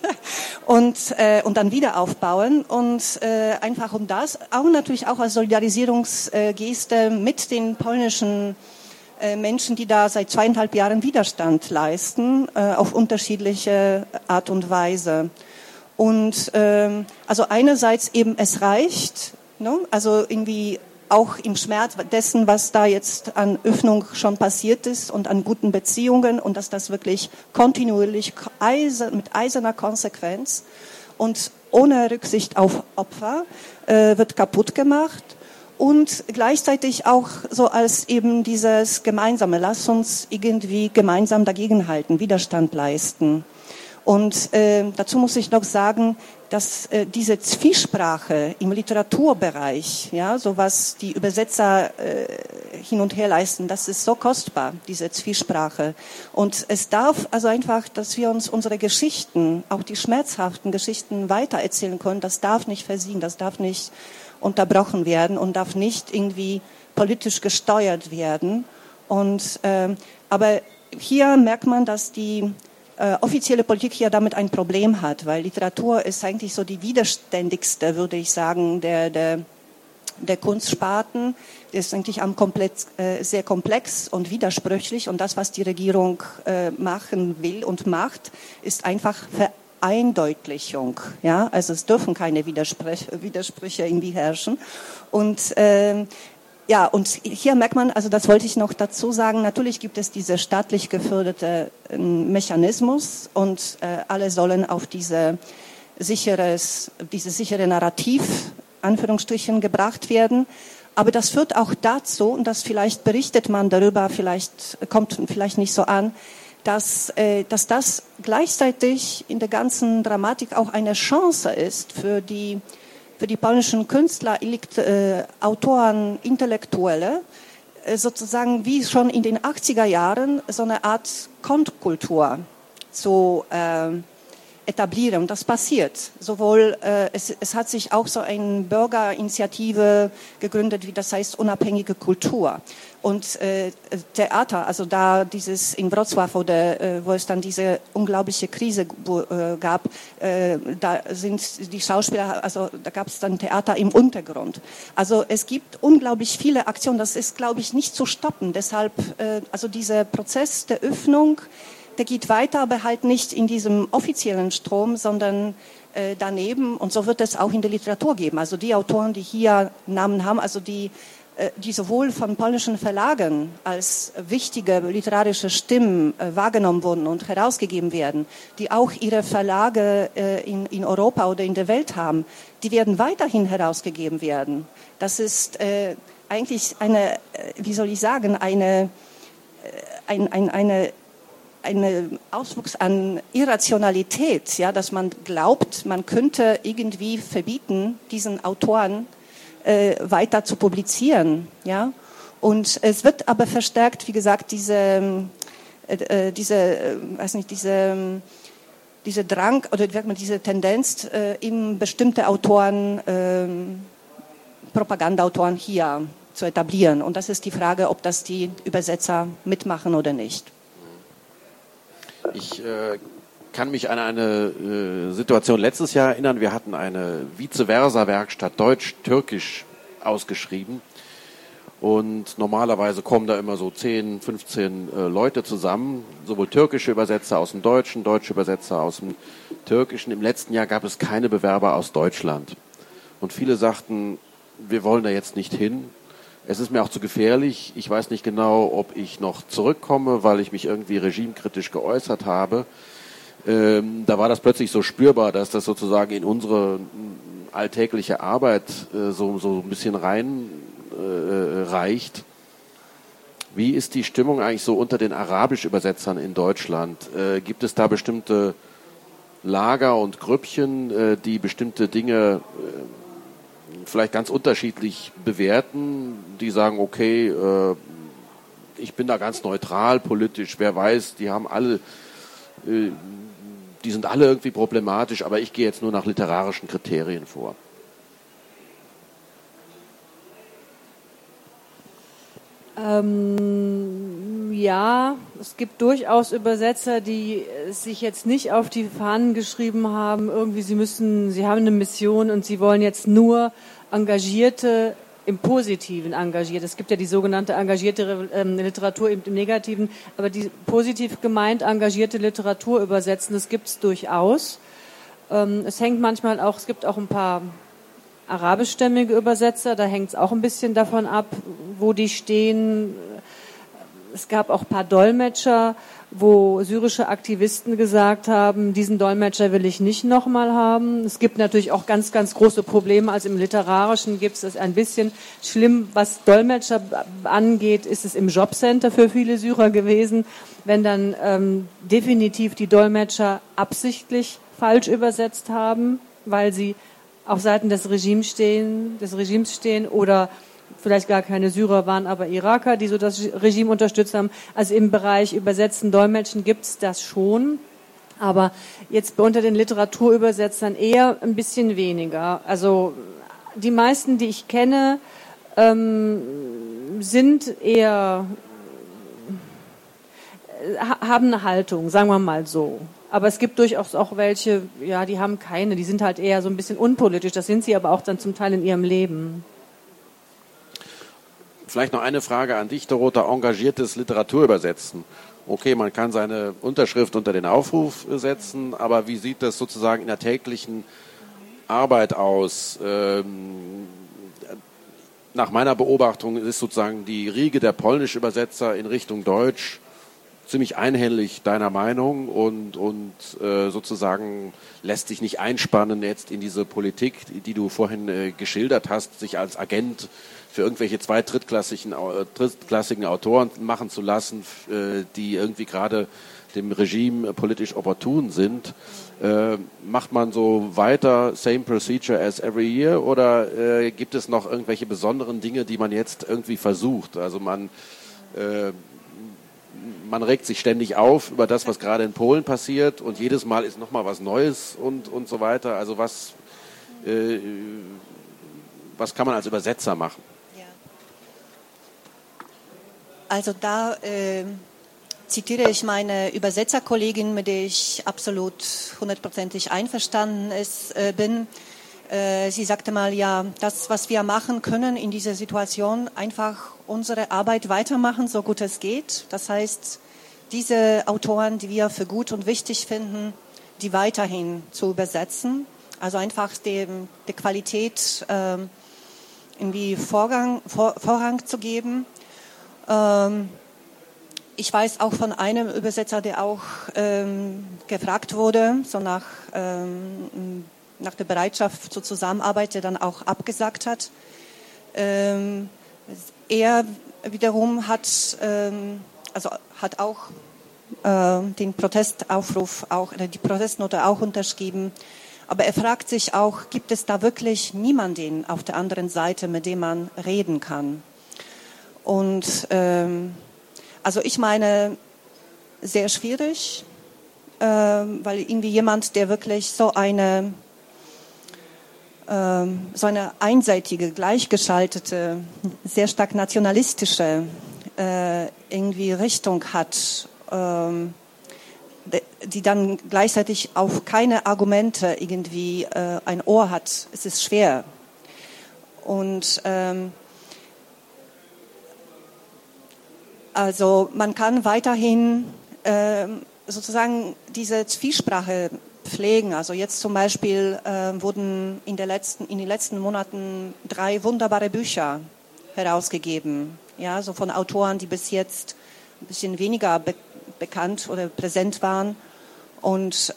und dann wieder aufbauen und einfach um das, auch natürlich auch als Solidarisierungsgeste mit den polnischen Menschen, die da seit 2,5 Jahren Widerstand leisten, auf unterschiedliche Art und Weise. Und also einerseits eben es reicht, ne? Also irgendwie auch im Schmerz dessen, was da jetzt an Öffnung schon passiert ist und an guten Beziehungen und dass das wirklich kontinuierlich mit eiserner Konsequenz und ohne Rücksicht auf Opfer wird kaputt gemacht. Und gleichzeitig auch so als eben dieses Gemeinsame, lass uns irgendwie gemeinsam dagegenhalten, Widerstand leisten. Und dazu muss ich noch sagen, dass diese Zwiesprache im Literaturbereich, ja, so was die Übersetzer hin und her leisten, das ist so kostbar, diese Zwiesprache. Und es darf also einfach, dass wir uns unsere Geschichten, auch die schmerzhaften Geschichten weitererzählen können, das darf nicht versiegen, das darf nicht unterbrochen werden und darf nicht irgendwie politisch gesteuert werden. Und aber hier merkt man, dass die offizielle Politik hier damit ein Problem hat, weil Literatur ist eigentlich so die widerständigste, würde ich sagen, der Kunstsparten. Die ist eigentlich sehr komplex und widersprüchlich und das, was die Regierung machen will und macht, ist einfach Vereindeutlichung. Ja? Also es dürfen keine Widersprüche irgendwie herrschen. Und ja, und hier merkt man, also das wollte ich noch dazu sagen, natürlich gibt es diese staatlich geförderte Mechanismus und alle sollen auf diese sichere Narrativ, Anführungsstrichen, gebracht werden. Aber das führt auch dazu, und das vielleicht berichtet man darüber, kommt vielleicht nicht so an, dass das gleichzeitig in der ganzen Dramatik auch eine Chance ist für die polnischen Künstler, Autoren, Intellektuelle, sozusagen wie schon in den 80er Jahren so eine Art Kontrkultur zu etablieren. Und das passiert. Sowohl, es hat sich auch so eine Bürgerinitiative gegründet, wie das heißt, unabhängige Kultur. Und Theater, also da dieses in Wrocław, wo es dann diese unglaubliche Krise gab, da sind die Schauspieler, also da gab es dann Theater im Untergrund. Also es gibt unglaublich viele Aktionen, das ist, glaube ich, nicht zu stoppen. Deshalb, also dieser Prozess der Öffnung, der geht weiter, aber halt nicht in diesem offiziellen Strom, sondern daneben. Und so wird es auch in der Literatur geben. Also die Autoren, die hier Namen haben, also die sowohl von polnischen Verlagen als wichtige literarische Stimmen wahrgenommen wurden und herausgegeben werden, die auch ihre Verlage in Europa oder in der Welt haben, die werden weiterhin herausgegeben werden. Das ist eigentlich eine, wie soll ich sagen, eine Auswuchs an Irrationalität, ja, dass man glaubt, man könnte irgendwie verbieten, diesen Autoren weiter zu publizieren, ja. Und es wird aber verstärkt, wie gesagt, diese Drang oder diese Tendenz, eben bestimmte Autoren, Propagandaautoren hier zu etablieren. Und das ist die Frage, ob das die Übersetzer mitmachen oder nicht. Ich kann mich an eine Situation letztes Jahr erinnern. Wir hatten eine Vice-Versa-Werkstatt Deutsch-Türkisch ausgeschrieben. Und normalerweise kommen da immer so 10, 15 Leute zusammen, sowohl türkische Übersetzer aus dem Deutschen, deutsche Übersetzer aus dem Türkischen. Im letzten Jahr gab es keine Bewerber aus Deutschland. und viele sagten, wir wollen da jetzt nicht hin. Es ist mir auch zu gefährlich. Ich weiß nicht genau, ob ich noch zurückkomme, weil ich mich irgendwie regimekritisch geäußert habe. Da war das plötzlich so spürbar, dass das sozusagen in unsere alltägliche Arbeit so ein bisschen reicht. Wie ist die Stimmung eigentlich so unter den Arabisch-Übersetzern in Deutschland? Gibt es da bestimmte Lager und Grüppchen, die bestimmte Dinge vielleicht ganz unterschiedlich bewerten, die sagen, okay, ich bin da ganz neutral politisch, wer weiß, die sind alle irgendwie problematisch, aber ich gehe jetzt nur nach literarischen Kriterien vor. Ja, es gibt durchaus Übersetzer, die sich jetzt nicht auf die Fahnen geschrieben haben, irgendwie sie haben eine Mission und sie wollen jetzt nur Engagierte im Positiven engagiert. Es gibt ja die sogenannte engagierte Literatur im Negativen, aber die positiv gemeint engagierte Literatur übersetzen, das gibt es durchaus. Es hängt manchmal auch, es gibt auch ein paar arabischstämmige Übersetzer, da hängt es auch ein bisschen davon ab, wo die stehen. Es gab auch ein paar Dolmetscher, wo syrische Aktivisten gesagt haben, diesen Dolmetscher will ich nicht nochmal haben. Es gibt natürlich auch ganz, ganz große Probleme. Also im Literarischen gibt es ein bisschen schlimm. Was Dolmetscher angeht, ist es im Jobcenter für viele Syrer gewesen, wenn dann definitiv die Dolmetscher absichtlich falsch übersetzt haben, weil sie auf Seiten des Regimes stehen oder vielleicht gar keine Syrer waren, aber Iraker, die so das Regime unterstützt haben. Also im Bereich Übersetzen, Dolmetschen gibt es das schon, aber jetzt unter den Literaturübersetzern eher ein bisschen weniger. Also die meisten, die ich kenne, sind eher, haben eine Haltung, sagen wir mal so. Aber es gibt durchaus auch welche, ja, die haben keine, die sind halt eher so ein bisschen unpolitisch. Das sind sie aber auch dann zum Teil in ihrem Leben. Vielleicht noch eine Frage an dich, Dorota. Engagiertes Literaturübersetzen. Okay, man kann seine Unterschrift unter den Aufruf setzen, aber wie sieht das sozusagen in der täglichen Arbeit aus? Nach meiner Beobachtung ist sozusagen die Riege der polnischen Übersetzer in Richtung Deutsch ziemlich einhellig deiner Meinung und sozusagen lässt sich nicht einspannen jetzt in diese Politik, die du vorhin geschildert hast, sich als Agent für irgendwelche drittklassigen Autoren machen zu lassen, die irgendwie gerade dem Regime politisch opportun sind. Macht man so weiter, same procedure as every year, oder gibt es noch irgendwelche besonderen Dinge, die man jetzt irgendwie versucht? Also man regt sich ständig auf über das, was gerade in Polen passiert und jedes Mal ist nochmal was Neues und so weiter. Also was kann man als Übersetzer machen? Ja. Also da zitiere ich meine Übersetzerkollegin, mit der ich absolut 100% einverstanden bin. Sie sagte mal, ja, das, was wir machen können in dieser Situation, einfach unsere Arbeit weitermachen, so gut es geht. Das heißt, diese Autoren, die wir für gut und wichtig finden, die weiterhin zu übersetzen. Also einfach der Qualität irgendwie Vorrang zu geben. Ich weiß auch von einem Übersetzer, der auch gefragt wurde, so nach der Bereitschaft zur Zusammenarbeit, der dann auch abgesagt hat. Er wiederum hat auch den Protestaufruf, die Protestnote auch unterschrieben. Aber er fragt sich auch, gibt es da wirklich niemanden auf der anderen Seite, mit dem man reden kann? Und also ich meine, sehr schwierig, weil irgendwie jemand, der wirklich so eine einseitige, gleichgeschaltete, sehr stark nationalistische irgendwie Richtung hat, die dann gleichzeitig auf keine Argumente irgendwie ein Ohr hat. Es ist schwer. Und also man kann weiterhin sozusagen diese Zwiesprache pflegen. Also jetzt zum Beispiel wurden in den letzten Monaten 3 wunderbare Bücher herausgegeben, ja, so von Autoren, die bis jetzt ein bisschen weniger bekannt oder präsent waren. Und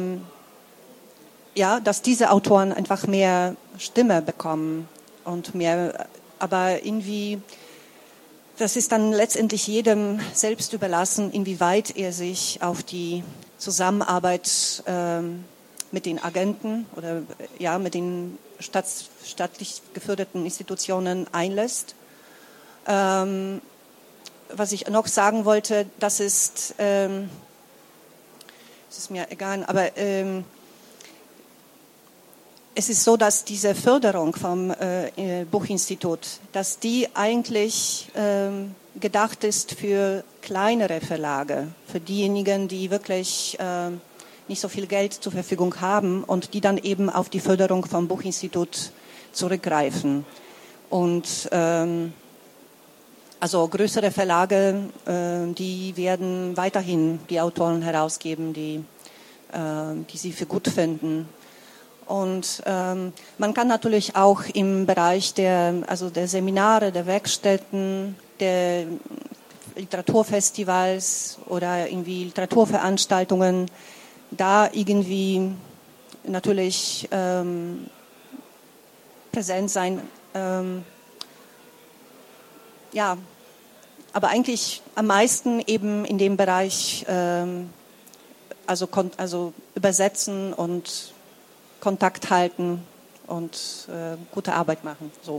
ja, dass diese Autoren einfach mehr Stimme bekommen und mehr, aber irgendwie, das ist dann letztendlich jedem selbst überlassen, inwieweit er sich auf die Zusammenarbeit mit den Agenten oder ja, mit den staatlich geförderten Institutionen einlässt. Was ich noch sagen wollte, das ist, es ist mir egal, aber es ist so, dass diese Förderung vom Buchinstitut, dass die eigentlich gedacht ist für kleinere Verlage, für diejenigen, die wirklich nicht so viel Geld zur Verfügung haben und die dann eben auf die Förderung vom Buchinstitut zurückgreifen. Und also größere Verlage, die werden weiterhin die Autoren herausgeben, die sie für gut finden. Und man kann natürlich auch im Bereich der Seminare, der Werkstätten, der Literaturfestivals oder irgendwie Literaturveranstaltungen da irgendwie natürlich präsent sein. Ja, aber eigentlich am meisten eben in dem Bereich also übersetzen und Kontakt halten und gute Arbeit machen. So.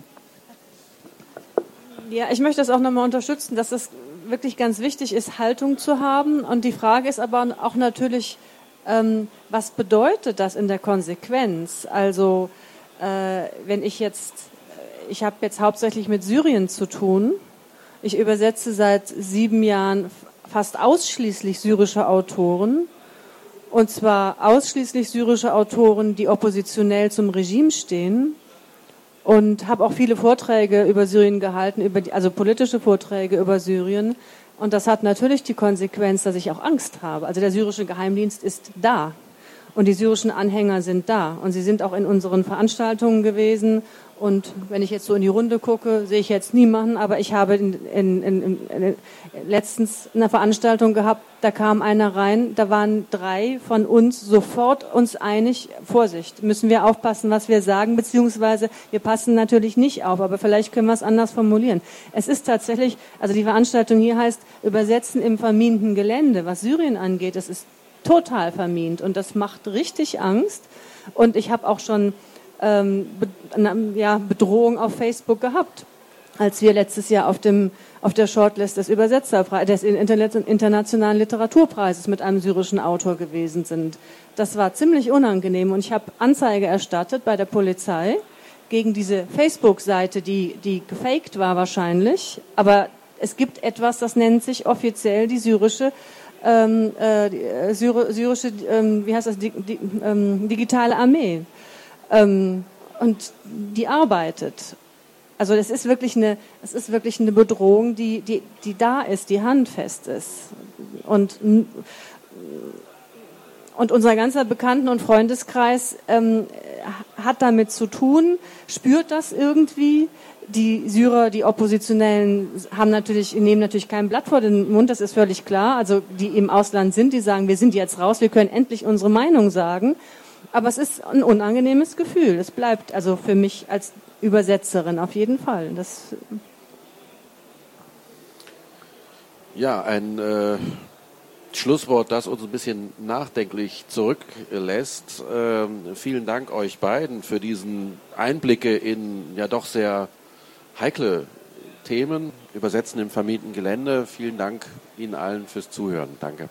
Ja, ich möchte das auch nochmal unterstützen, dass es wirklich ganz wichtig ist, Haltung zu haben. Und die Frage ist aber auch natürlich, was bedeutet das in der Konsequenz? Also wenn ich habe jetzt hauptsächlich mit Syrien zu tun. Ich übersetze seit 7 Jahren fast ausschließlich syrische Autoren. Und zwar ausschließlich syrische Autoren, die oppositionell zum Regime stehen. Und habe auch viele Vorträge über Syrien gehalten, also politische Vorträge über Syrien. Und das hat natürlich die Konsequenz, dass ich auch Angst habe. Also der syrische Geheimdienst ist da. Und die syrischen Anhänger sind da. Und sie sind auch in unseren Veranstaltungen gewesen. Und wenn ich jetzt so in die Runde gucke, sehe ich jetzt niemanden. Aber ich habe letztens eine Veranstaltung gehabt, da kam einer rein, da waren 3 von uns sofort uns einig, Vorsicht, müssen wir aufpassen, was wir sagen, beziehungsweise wir passen natürlich nicht auf, aber vielleicht können wir es anders formulieren. Es ist tatsächlich, also die Veranstaltung hier heißt Übersetzen im verminten Gelände. Was Syrien angeht, es ist total vermint und das macht richtig Angst. Und ich habe auch schon Bedrohung auf Facebook gehabt, als wir letztes Jahr auf der Shortlist des des Internationalen Literaturpreises mit einem syrischen Autor gewesen sind. Das war ziemlich unangenehm und ich habe Anzeige erstattet bei der Polizei gegen diese Facebook-Seite, die gefaked war wahrscheinlich, aber es gibt etwas, das nennt sich offiziell die syrische digitale Armee. Und die arbeitet. Also das ist wirklich eine Bedrohung, die da ist, die handfest ist. Und unser ganzer Bekannten- und Freundeskreis hat damit zu tun, spürt das irgendwie. Die Syrer, die Oppositionellen nehmen natürlich kein Blatt vor den Mund, das ist völlig klar. Also die im Ausland sind, die sagen, wir sind jetzt raus, wir können endlich unsere Meinung sagen. Aber es ist ein unangenehmes Gefühl. Es bleibt also für mich als Übersetzerin auf jeden Fall. Ja, ein Schlusswort, das uns ein bisschen nachdenklich zurücklässt. Vielen Dank euch beiden für diesen Einblicke in ja doch sehr heikle Themen. Übersetzen im vermieten Gelände. Vielen Dank Ihnen allen fürs Zuhören. Danke.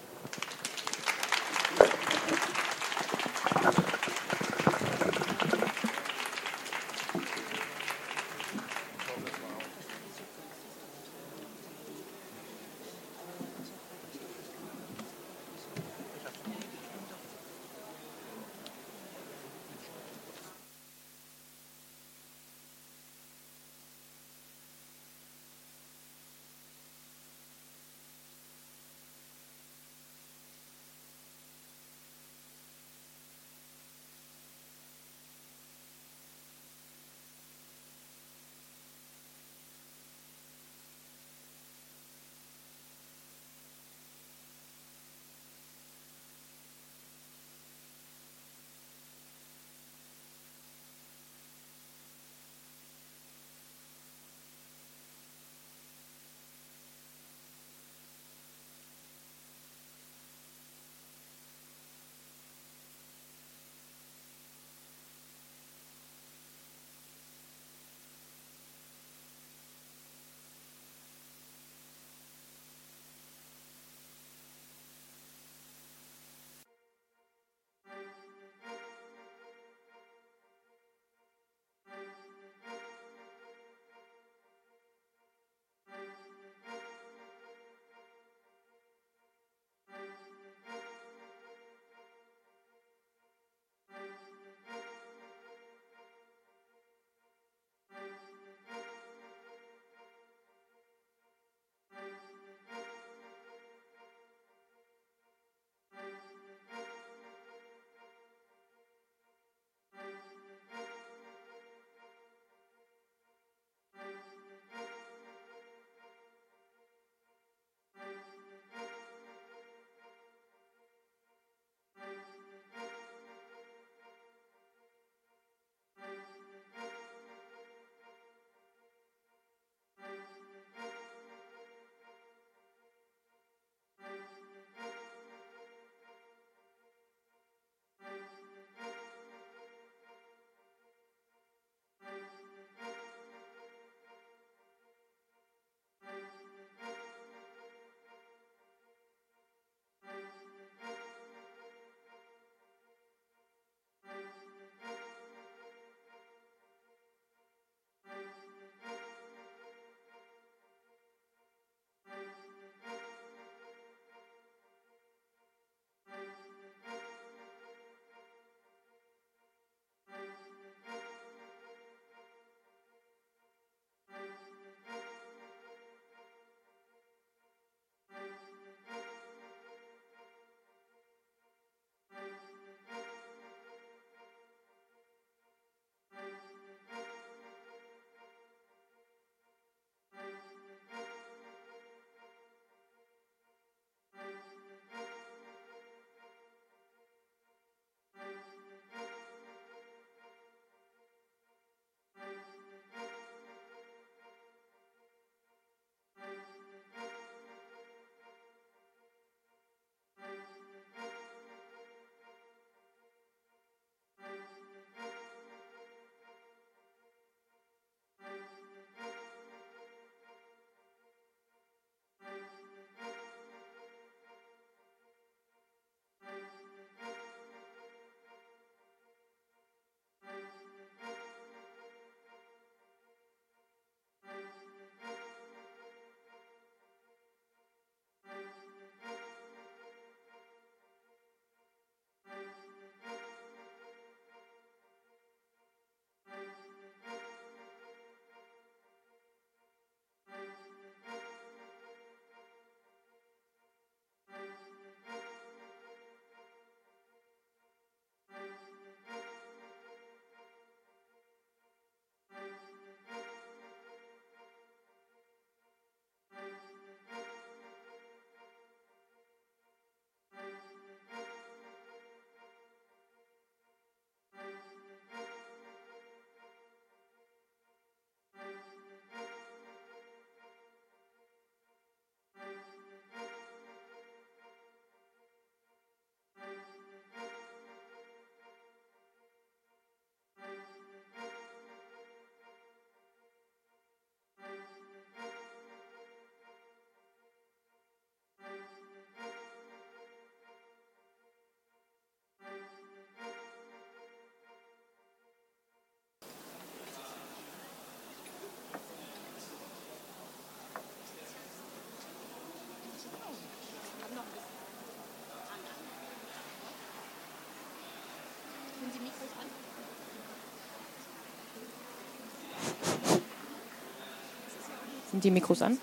Sind die Mikros an?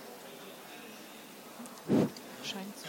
Scheint so.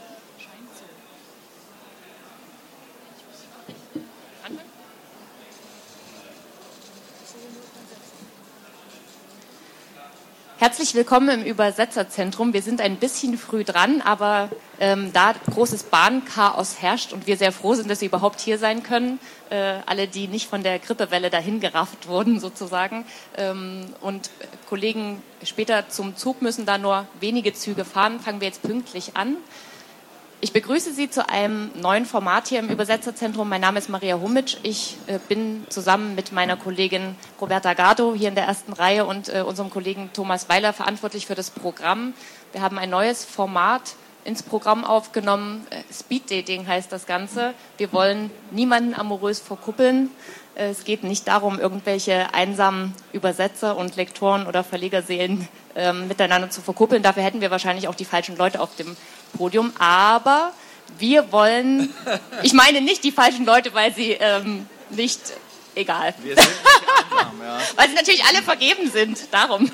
Herzlich willkommen im Übersetzerzentrum. Wir sind ein bisschen früh dran, aber da großes Bahnchaos herrscht und wir sehr froh sind, dass wir überhaupt hier sein können, alle, die nicht von der Grippewelle dahin gerafft wurden sozusagen, und Kollegen später zum Zug müssen, da nur wenige Züge fahren, fangen wir jetzt pünktlich an. Ich begrüße Sie zu einem neuen Format hier im Übersetzerzentrum. Mein Name ist Maria Humitsch. Ich bin zusammen mit meiner Kollegin Roberta Gardo hier in der ersten Reihe und unserem Kollegen Thomas Weiler verantwortlich für das Programm. Wir haben ein neues Format ins Programm aufgenommen. Speed Dating heißt das Ganze. Wir wollen niemanden amorös verkuppeln. Es geht nicht darum, irgendwelche einsamen Übersetzer und Lektoren oder Verlegerseelen miteinander zu verkuppeln. Dafür hätten wir wahrscheinlich auch die falschen Leute auf dem Podium. Aber wir wollen, ich meine nicht die falschen Leute, weil sie nicht, egal. Wir sind nicht einsam, ja. Weil sie natürlich alle vergeben sind, darum.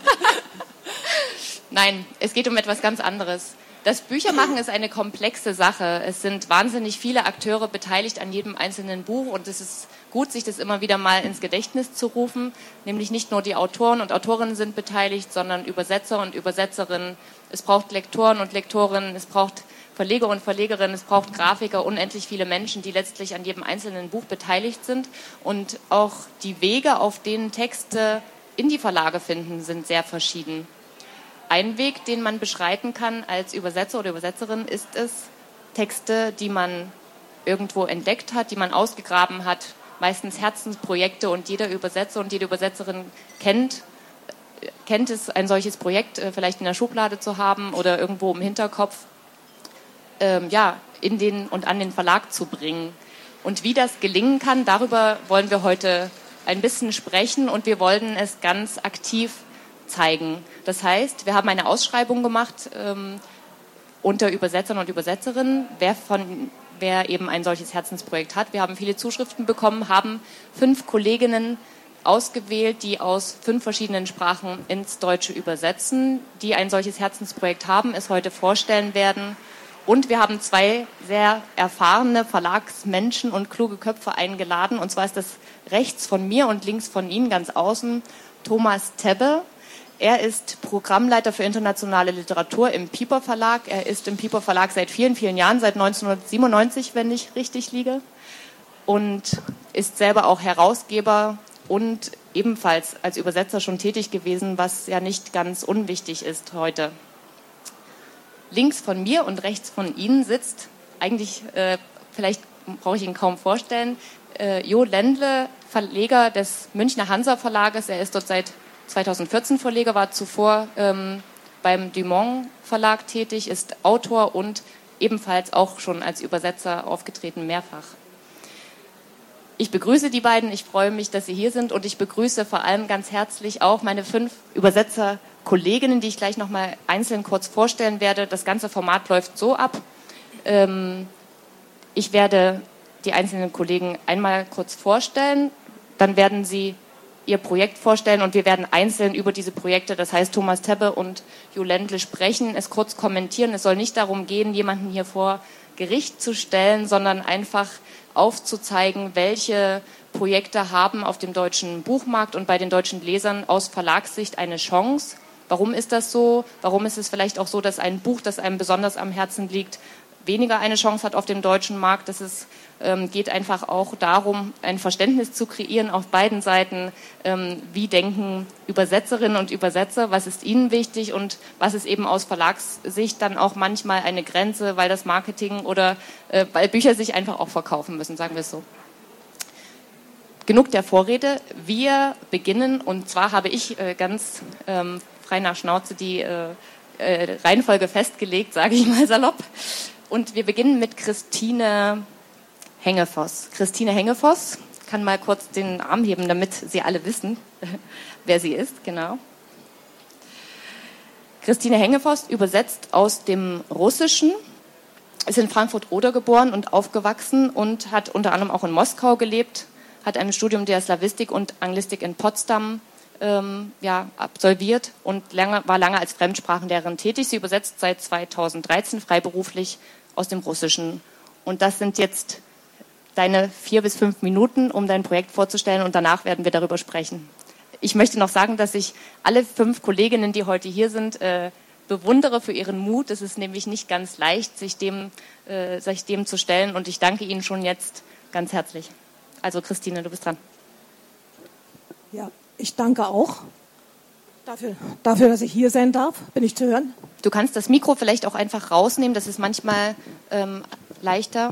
Nein, es geht um etwas ganz anderes. Das Büchermachen ist eine komplexe Sache. Es sind wahnsinnig viele Akteure beteiligt an jedem einzelnen Buch und es ist gut, sich das immer wieder mal ins Gedächtnis zu rufen. Nämlich nicht nur die Autoren und Autorinnen sind beteiligt, sondern Übersetzer und Übersetzerinnen. Es braucht Lektoren und Lektorinnen, es braucht Verleger und Verlegerinnen, es braucht Grafiker, unendlich viele Menschen, die letztlich an jedem einzelnen Buch beteiligt sind. Und auch die Wege, auf denen Texte in die Verlage finden, sind sehr verschieden. Ein Weg, den man beschreiten kann als Übersetzer oder Übersetzerin, ist es, Texte, die man irgendwo entdeckt hat, die man ausgegraben hat, meistens Herzensprojekte, und jeder Übersetzer und jede Übersetzerin kennt es, ein solches Projekt vielleicht in der Schublade zu haben oder irgendwo im Hinterkopf, in den und an den Verlag zu bringen. Und wie das gelingen kann, darüber wollen wir heute ein bisschen sprechen und wir wollen es ganz aktiv zeigen. Das heißt, wir haben eine Ausschreibung gemacht unter Übersetzern und Übersetzerinnen, wer eben ein solches Herzensprojekt hat. Wir haben viele Zuschriften bekommen, haben 5 Kolleginnen ausgewählt, die aus 5 verschiedenen Sprachen ins Deutsche übersetzen, die ein solches Herzensprojekt haben, es heute vorstellen werden. Und wir haben 2 sehr erfahrene Verlagsmenschen und kluge Köpfe eingeladen. Und zwar ist das rechts von mir und links von Ihnen, ganz außen, Thomas Tebbe. Er ist Programmleiter für internationale Literatur im Piper Verlag. Er ist im Piper Verlag seit vielen, vielen Jahren, seit 1997, wenn ich richtig liege. Und ist selber auch Herausgeber und ebenfalls als Übersetzer schon tätig gewesen, was ja nicht ganz unwichtig ist heute. Links von mir und rechts von Ihnen sitzt, eigentlich, vielleicht brauche ich ihn kaum vorstellen, Jo Ländle, Verleger des Münchner Hansa Verlages. Er ist dort seit 2014 Verleger, war zuvor beim Dumont Verlag tätig, ist Autor und ebenfalls auch schon als Übersetzer aufgetreten, mehrfach. Ich begrüße die beiden, ich freue mich, dass Sie hier sind und ich begrüße vor allem ganz herzlich auch meine 5 Übersetzerkolleginnen, die ich gleich nochmal einzeln kurz vorstellen werde. Das ganze Format läuft so ab. Ich werde die einzelnen Kollegen einmal kurz vorstellen, dann werden sie ihr Projekt vorstellen und wir werden einzeln über diese Projekte, das heißt Thomas Tebbe und Jo Ländle, sprechen, es kurz kommentieren. Es soll nicht darum gehen, jemanden hier vor Gericht zu stellen, sondern einfach aufzuzeigen, welche Projekte haben auf dem deutschen Buchmarkt und bei den deutschen Lesern aus Verlagssicht eine Chance. Warum ist das so? Warum ist es vielleicht auch so, dass ein Buch, das einem besonders am Herzen liegt, weniger eine Chance hat auf dem deutschen Markt? Es geht einfach auch darum, ein Verständnis zu kreieren auf beiden Seiten. Wie denken Übersetzerinnen und Übersetzer? Was ist ihnen wichtig? Und was ist eben aus Verlagssicht dann auch manchmal eine Grenze, weil das Marketing oder weil Bücher sich einfach auch verkaufen müssen, sagen wir es so. Genug der Vorrede. Wir beginnen, und zwar habe ich ganz frei nach Schnauze die Reihenfolge festgelegt, sage ich mal salopp. Und wir beginnen mit Christine Hengefoss. Christine Hengefoss kann mal kurz den Arm heben, damit Sie alle wissen, wer sie ist. Genau. Christine Hengefoss übersetzt aus dem Russischen, ist in Frankfurt-Oder geboren und aufgewachsen und hat unter anderem auch in Moskau gelebt, hat ein Studium der Slawistik und Anglistik in Potsdam absolviert und war lange als Fremdsprachenlehrerin tätig. Sie übersetzt seit 2013 freiberuflich aus dem Russischen. Und das sind jetzt deine 4 bis 5 Minuten, um dein Projekt vorzustellen, und danach werden wir darüber sprechen. Ich möchte noch sagen, dass ich alle 5 Kolleginnen, die heute hier sind, bewundere für ihren Mut. Es ist nämlich nicht ganz leicht, sich dem zu stellen, und ich danke Ihnen schon jetzt ganz herzlich. Also Christine, du bist dran. Ja, ich danke auch dafür, dass ich hier sein darf. Bin ich zu hören? Du kannst das Mikro vielleicht auch einfach rausnehmen, das ist manchmal leichter.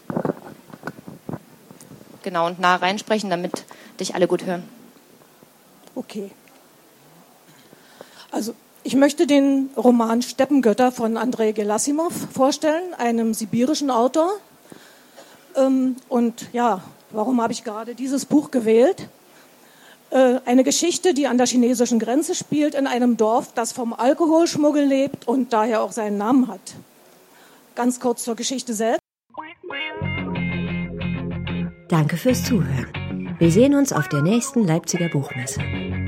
Genau, und nah reinsprechen, damit dich alle gut hören. Okay. Also, ich möchte den Roman Steppengötter von Andrei Gerasimov vorstellen, einem sibirischen Autor. Und ja, warum habe ich gerade dieses Buch gewählt? Eine Geschichte, die an der chinesischen Grenze spielt, in einem Dorf, das vom Alkoholschmuggel lebt und daher auch seinen Namen hat. Ganz kurz zur Geschichte selbst. Danke fürs Zuhören. Wir sehen uns auf der nächsten Leipziger Buchmesse.